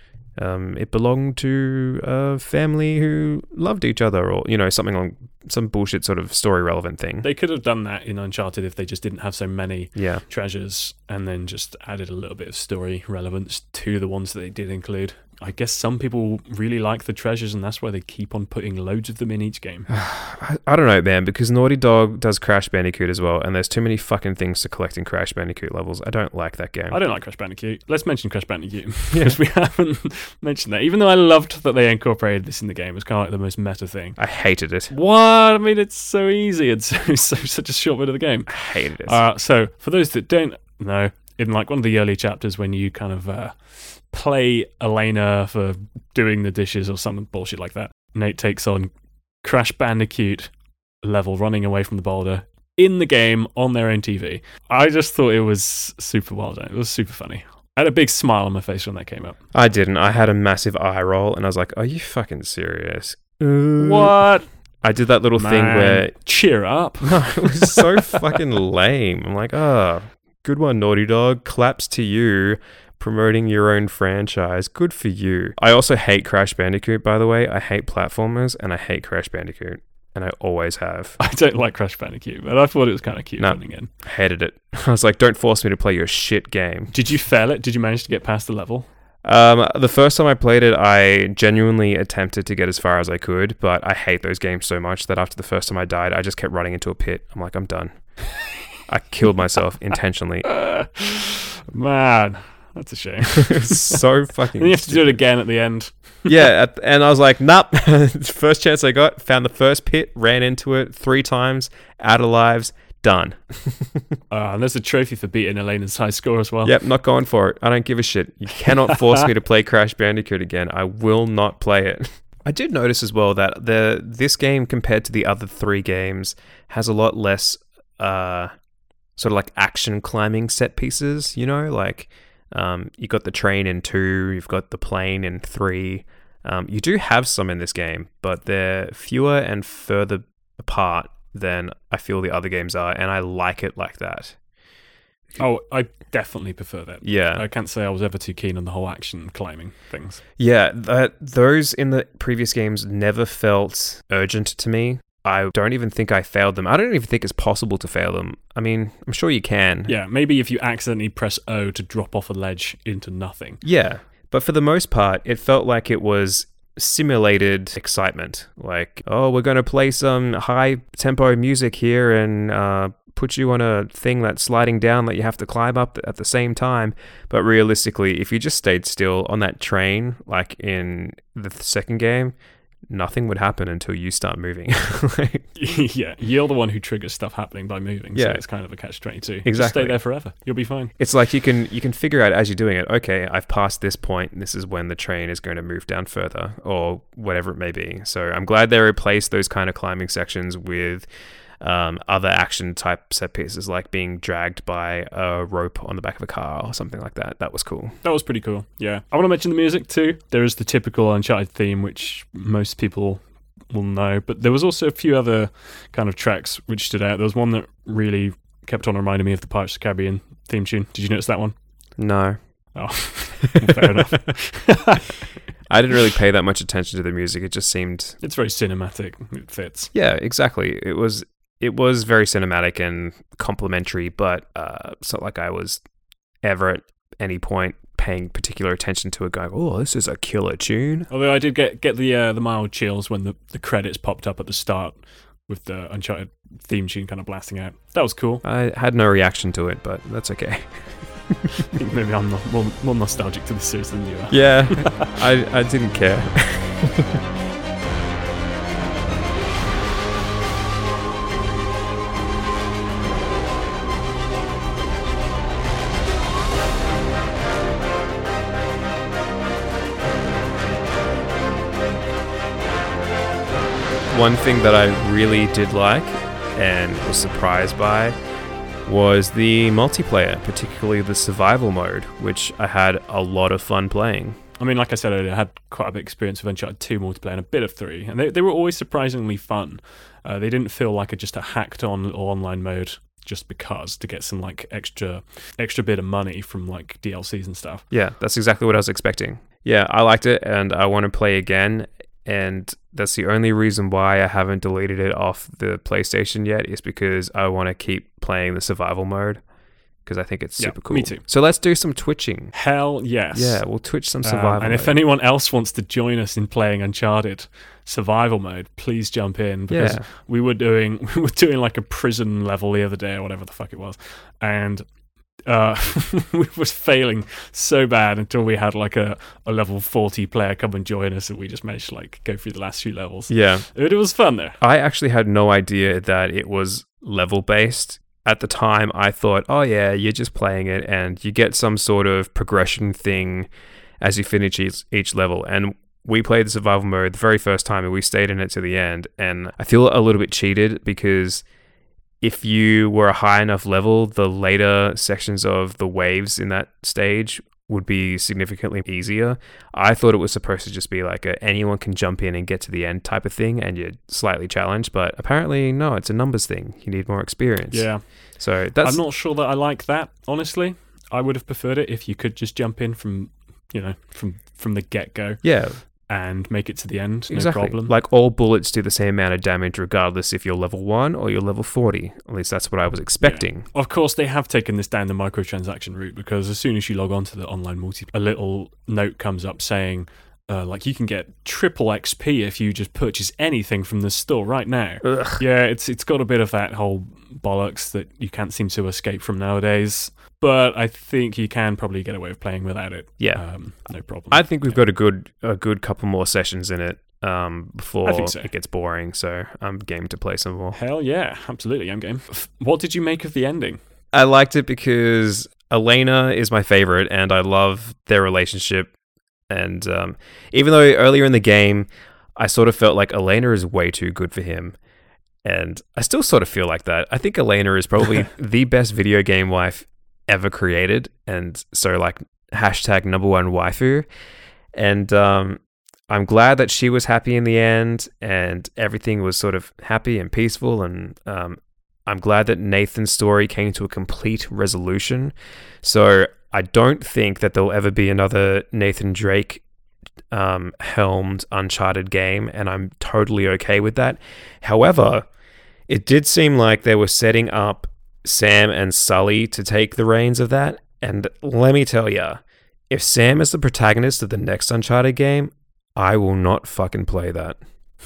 it belonged to a family who loved each other, or, you know, something on some bullshit sort of story relevant thing. They could have done that in Uncharted if they just didn't have so many treasures, and then just added a little bit of story relevance to the ones that they did include. I guess some people really like the treasures, and that's why they keep on putting loads of them in each game. I don't know, man, because Naughty Dog does Crash Bandicoot as well, and there's too many fucking things to collect in Crash Bandicoot levels. I don't like that game. I don't like Crash Bandicoot. Let's mention Crash Bandicoot, because we haven't mentioned that. Even though I loved that they incorporated this in the game, it's kind of like the most meta thing. I hated it. What? I mean, it's so easy. It's such a short bit of the game. I hated it. So, for those that don't know, in like one of the early chapters when you kind of play Elena for doing the dishes or some bullshit like that, Nate takes on Crash Bandicoot level running away from the boulder in the game on their own TV. I just thought it was super well done. It was super funny. I had a big smile on my face when that came up. I didn't. I had a massive eye roll, and I was like, are you fucking serious? What? I did that little thing where... Cheer up. No, it was so fucking lame. I'm like, good one, Naughty Dog. Claps to you. Promoting your own franchise. Good for you. I also hate Crash Bandicoot, by the way. I hate platformers, and I hate Crash Bandicoot. And I always have. I don't like Crash Bandicoot, but I thought it was kind of cute running in. Hated it. I was like, don't force me to play your shit game. Did you fail it? Did you manage to get past the level? The first time I played it, I genuinely attempted to get as far as I could, but I hate those games so much that after the first time I died, I just kept running into a pit. I'm like, I'm done. I killed myself intentionally. Man, that's a shame. It's so fucking And you have to do it again at the end. Yeah, and I was like, nope. First chance I got, found the first pit, ran into it 3 times, out of lives, done. And there's a trophy for beating Elena's high score as well. Yep, not going for it. I don't give a shit. You cannot force me to play Crash Bandicoot again. I will not play it. I did notice as well that this game, compared to the other 3 games, has a lot less sort of like action climbing set pieces, you know? Like, you got the train in 2, you've got the plane in 3. You do have some in this game, but they're fewer and further apart than I feel the other games are, and I like it like that. Oh, I definitely prefer that. Yeah. I can't say I was ever too keen on the whole action climbing things. Yeah, those in the previous games never felt urgent to me. I don't even think I failed them. I don't even think it's possible to fail them. I mean, I'm sure you can. Yeah, maybe if you accidentally press O to drop off a ledge into nothing. Yeah, but for the most part, it felt like it was simulated excitement. Like, oh, we're going to play some high-tempo music here and put you on a thing that's sliding down that you have to climb up at the same time. But realistically, if you just stayed still on that train, like in the second game, nothing would happen until you start moving. Yeah, you're the one who triggers stuff happening by moving. So it's kind of a catch-22. Exactly. Just stay there forever. You'll be fine. It's like you can figure out as you're doing it, okay, I've passed this point, and this is when the train is going to move down further, or whatever it may be. So I'm glad they replaced those kind of climbing sections with other action type set pieces, like being dragged by a rope on the back of a car or something like that. That was cool. That was pretty cool. Yeah. I want to mention the music too. There is the typical Uncharted theme, which most people will know. But there was also a few other kind of tracks which stood out. There was one that really kept on reminding me of the Pirates of the Caribbean theme tune. Did you notice that one? No. Oh, fair enough. I didn't really pay that much attention to the music. It just seemed... It's very cinematic. It fits. Yeah, exactly. It was very cinematic and complimentary, but it's not like I was ever at any point paying particular attention to it going, oh, this is a killer tune. Although I did get the mild chills when the credits popped up at the start with the Uncharted theme tune kind of blasting out. That was cool. I had no reaction to it, but that's okay. I think maybe I'm more nostalgic to the series than you are. Yeah, I didn't care. One thing that I really did like and was surprised by was the multiplayer, particularly the survival mode, which I had a lot of fun playing. I mean, like I said earlier, I had quite a bit of experience with Uncharted 2 multiplayer and a bit of 3, and they were always surprisingly fun. They didn't feel like just a hacked-on or online mode just because, to get some like extra bit of money from like DLCs and stuff. Yeah, that's exactly what I was expecting. Yeah, I liked it, and I want to play again. And that's the only reason why I haven't deleted it off the PlayStation yet, is because I want to keep playing the survival mode, because I think it's super cool. Me too. So let's do some twitching. Hell yes. Yeah, we'll twitch some survival and mode. if anyone else wants to join us in playing Uncharted survival mode, please jump in, because we were doing like a prison level the other day or whatever the fuck it was, and we was failing so bad until we had like a level 40 player come and join us, and we just managed to like go through the last few levels. Yeah, it was fun though. I actually had no idea that it was level based. At the time I thought, oh yeah, you're just playing it and you get some sort of progression thing as you finish each level. And we played the survival mode the very first time and we stayed in it to the end, and I feel a little bit cheated, because if you were a high enough level, the later sections of the waves in that stage would be significantly easier. I thought it was supposed to just be like anyone can jump in and get to the end type of thing, and you're slightly challenged, but apparently no, it's a numbers thing. You need more experience. Yeah. So that's... I'm not sure that I like that, honestly. I would have preferred it if you could just jump in from the get-go. Yeah. And make it to the end, exactly. No problem. Like all bullets do the same amount of damage regardless if you're level 1 or you're level 40. At least that's what I was expecting. Yeah. Of course, they have taken this down the microtransaction route, because as soon as you log on to the online multi, a little note comes up saying, like, you can get triple XP if you just purchase anything from the store right now. Ugh. Yeah, it's got a bit of that whole bollocks that you can't seem to escape from nowadays. But I think you can probably get away with playing without it. Yeah, no problem. I think we've got a good couple more sessions in it before it gets boring. So I'm game to play some more. Hell yeah, absolutely, I'm game. What did you make of the ending? I liked it because Elena is my favorite, and I love their relationship. And even though earlier in the game, I sort of felt like Elena is way too good for him. And I still sort of feel like that. I think Elena is probably the best video game wife ever created, and so like #1 waifu. And I'm glad that she was happy in the end, and everything was sort of happy and peaceful. And I'm glad that Nathan's story came to a complete resolution. So I don't think that there'll ever be another Nathan Drake helmed Uncharted game, and I'm totally okay with that. However, it did seem like they were setting up Sam and Sully to take the reins of that. And let me tell ya, if Sam is the protagonist of the next Uncharted game, I will not fucking play that.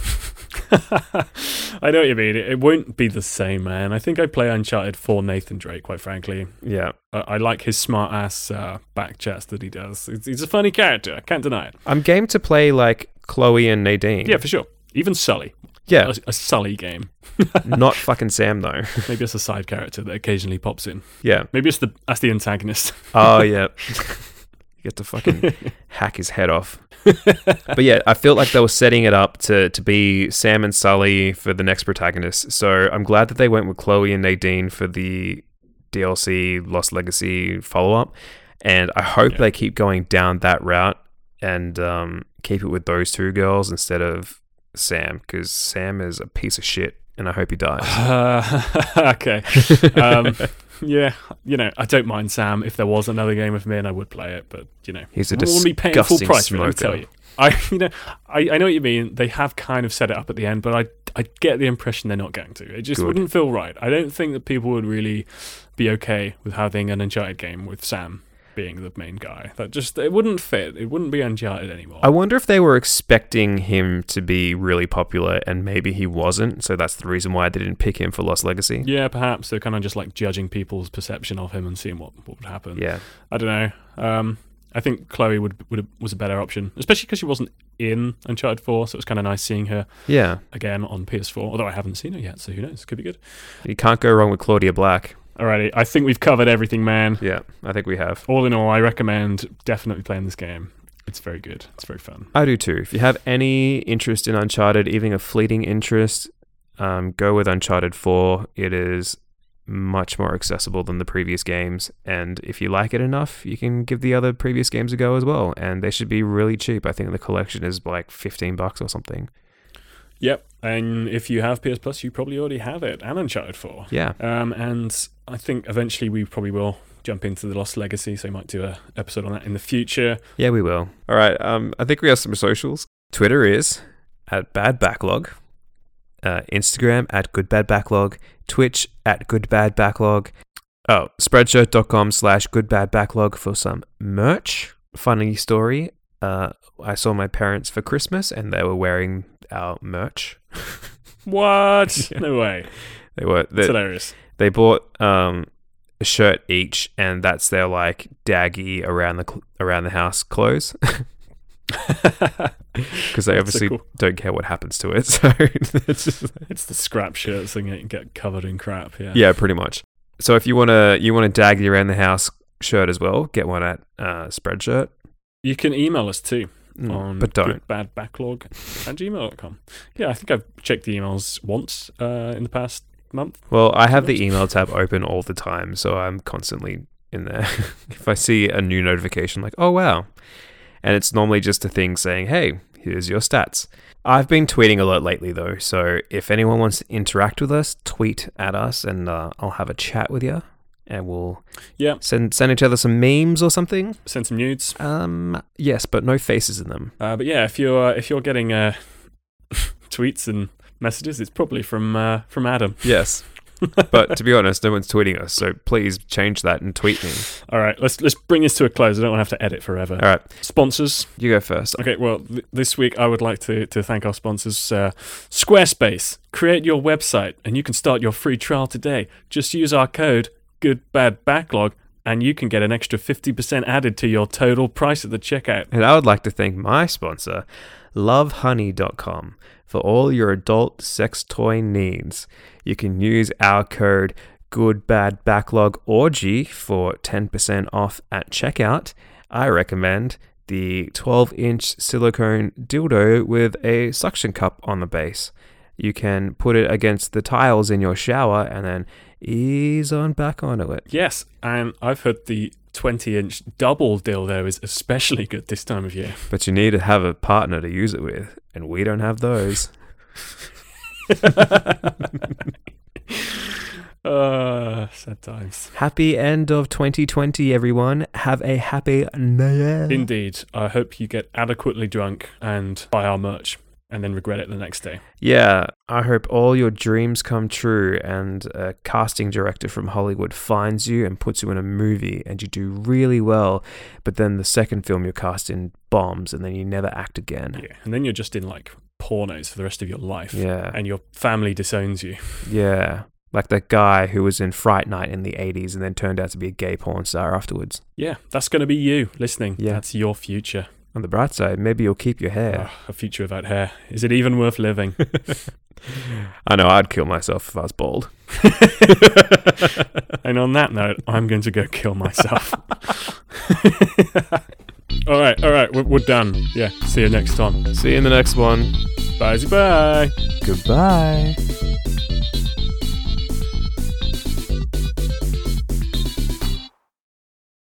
I know what you mean. It won't be the same, man. I think I play Uncharted for Nathan Drake, quite frankly. Yeah. I like his smart-ass back chats that he does. He's a funny character. I can't deny it. I'm game to play like Chloe and Nadine. Yeah, for sure. Even Sully. Yeah. A Sully game. Not fucking Sam, though. Maybe it's a side character that occasionally pops in. Yeah. Maybe that's the antagonist. Oh, yeah. You get to fucking hack his head off. But yeah, I feel like they were setting it up to be Sam and Sully for the next protagonist. So I'm glad that they went with Chloe and Nadine for the DLC Lost Legacy follow-up. And I hope they keep going down that route and keep it with those two girls instead of Sam, because Sam is a piece of shit, and I hope he dies. Okay. Yeah, I don't mind Sam. If there was another game with me, I would play it, but he's a I wouldn't be paying full price for it, I tell you. I know what you mean. They have kind of set it up at the end, but I get the impression they're not going to. It just wouldn't feel right. I don't think that people would really be okay with having an Uncharted game with Sam being the main guy. It wouldn't fit. It wouldn't be Uncharted anymore. I wonder if they were expecting him to be really popular and maybe he wasn't, so that's the reason why they didn't pick him for Lost Legacy. Yeah, perhaps. They're kind of just like judging people's perception of him and seeing what would happen. Yeah. I don't know. I think Chloe was a better option, especially because she wasn't in Uncharted 4, so it was kind of nice seeing her again on PS4, although I haven't seen her yet, so who knows? Could be good. You can't go wrong with Claudia Black. Alrighty, I think we've covered everything, man. Yeah, I think we have. All in all, I recommend definitely playing this game. It's very good. It's very fun. I do too. If you have any interest in Uncharted, even a fleeting interest, go with Uncharted 4. It is much more accessible than the previous games, and if you like it enough, you can give the other previous games a go as well, and they should be really cheap. I think the collection is like $15 or something. Yep, and if you have PS Plus, you probably already have it, and Uncharted 4. Yeah. And I think eventually we probably will jump into the Lost Legacy, so we might do an episode on that in the future. Yeah, we will. All right, I think we have some socials. Twitter is @BadBacklog. Instagram @GoodBadBacklog. Twitch @GoodBadBacklog. Spreadshirt.com/GoodBadBacklog for some merch. Funny story. I saw my parents for Christmas and they were wearing our merch. What? Yeah. No way. That's hilarious. They bought a shirt each, and that's their like daggy around the house clothes. Because they obviously don't care what happens to it. So it's the scrap shirts that get covered in crap. Yeah, pretty much. So if you want a daggy around the house shirt as well, get one at Spreadshirt. You can email us too. But don't. goodbadbacklog@gmail.com. Yeah, I think I've checked the emails once in the past month. Well, I have the email tab open all the time, so I'm constantly in there. If I see a new notification, like, oh wow. And it's normally just a thing saying, hey, here's your stats. I've been tweeting a lot lately though, so if anyone wants to interact with us, tweet at us and I'll have a chat with you. And we'll send each other some memes or something. Send some nudes. Yes, but no faces in them. But yeah, if you're getting tweets and messages, it's probably from Adam. Yes, but to be honest, no one's tweeting us, so please change that and tweet me. All right, let's bring this to a close. I don't want to have to edit forever. All right, sponsors. You go first. Okay, well, this week I would like to thank our sponsors, Squarespace. Create your website, and you can start your free trial today. Just use our code GoodBadBacklog, and you can get an extra 50% added to your total price at the checkout. And I would like to thank my sponsor, lovehoney.com, for all your adult sex toy needs. You can use our code GoodBadBacklogOrgy for 10% off at checkout. I recommend the 12-inch silicone dildo with a suction cup on the base. You can put it against the tiles in your shower and then ease on back onto it. Yes, and I've heard the 20-inch double dildo is especially good this time of year. But you need to have a partner to use it with, and we don't have those. Sad times. Happy end of 2020, everyone. Have a happy New Year. Indeed. I hope you get adequately drunk and buy our merch, and then regret it the next day. Yeah, I hope all your dreams come true and a casting director from Hollywood finds you and puts you in a movie and you do really well, but then the second film you're cast in bombs and then you never act again. Yeah, and then you're just in like pornos for the rest of your life. Yeah. And your family disowns you. Yeah. Like that guy who was in Fright Night in the 80s and then turned out to be a gay porn star afterwards. Yeah, that's going to be you listening. Yeah. That's your future. On the bright side, maybe you'll keep your hair. A future without hair. Is it even worth living? I know, I'd kill myself if I was bald. And on that note, I'm going to go kill myself. All right, we're done. Yeah, see you next time. See you in the next one. Bye. Goodbye.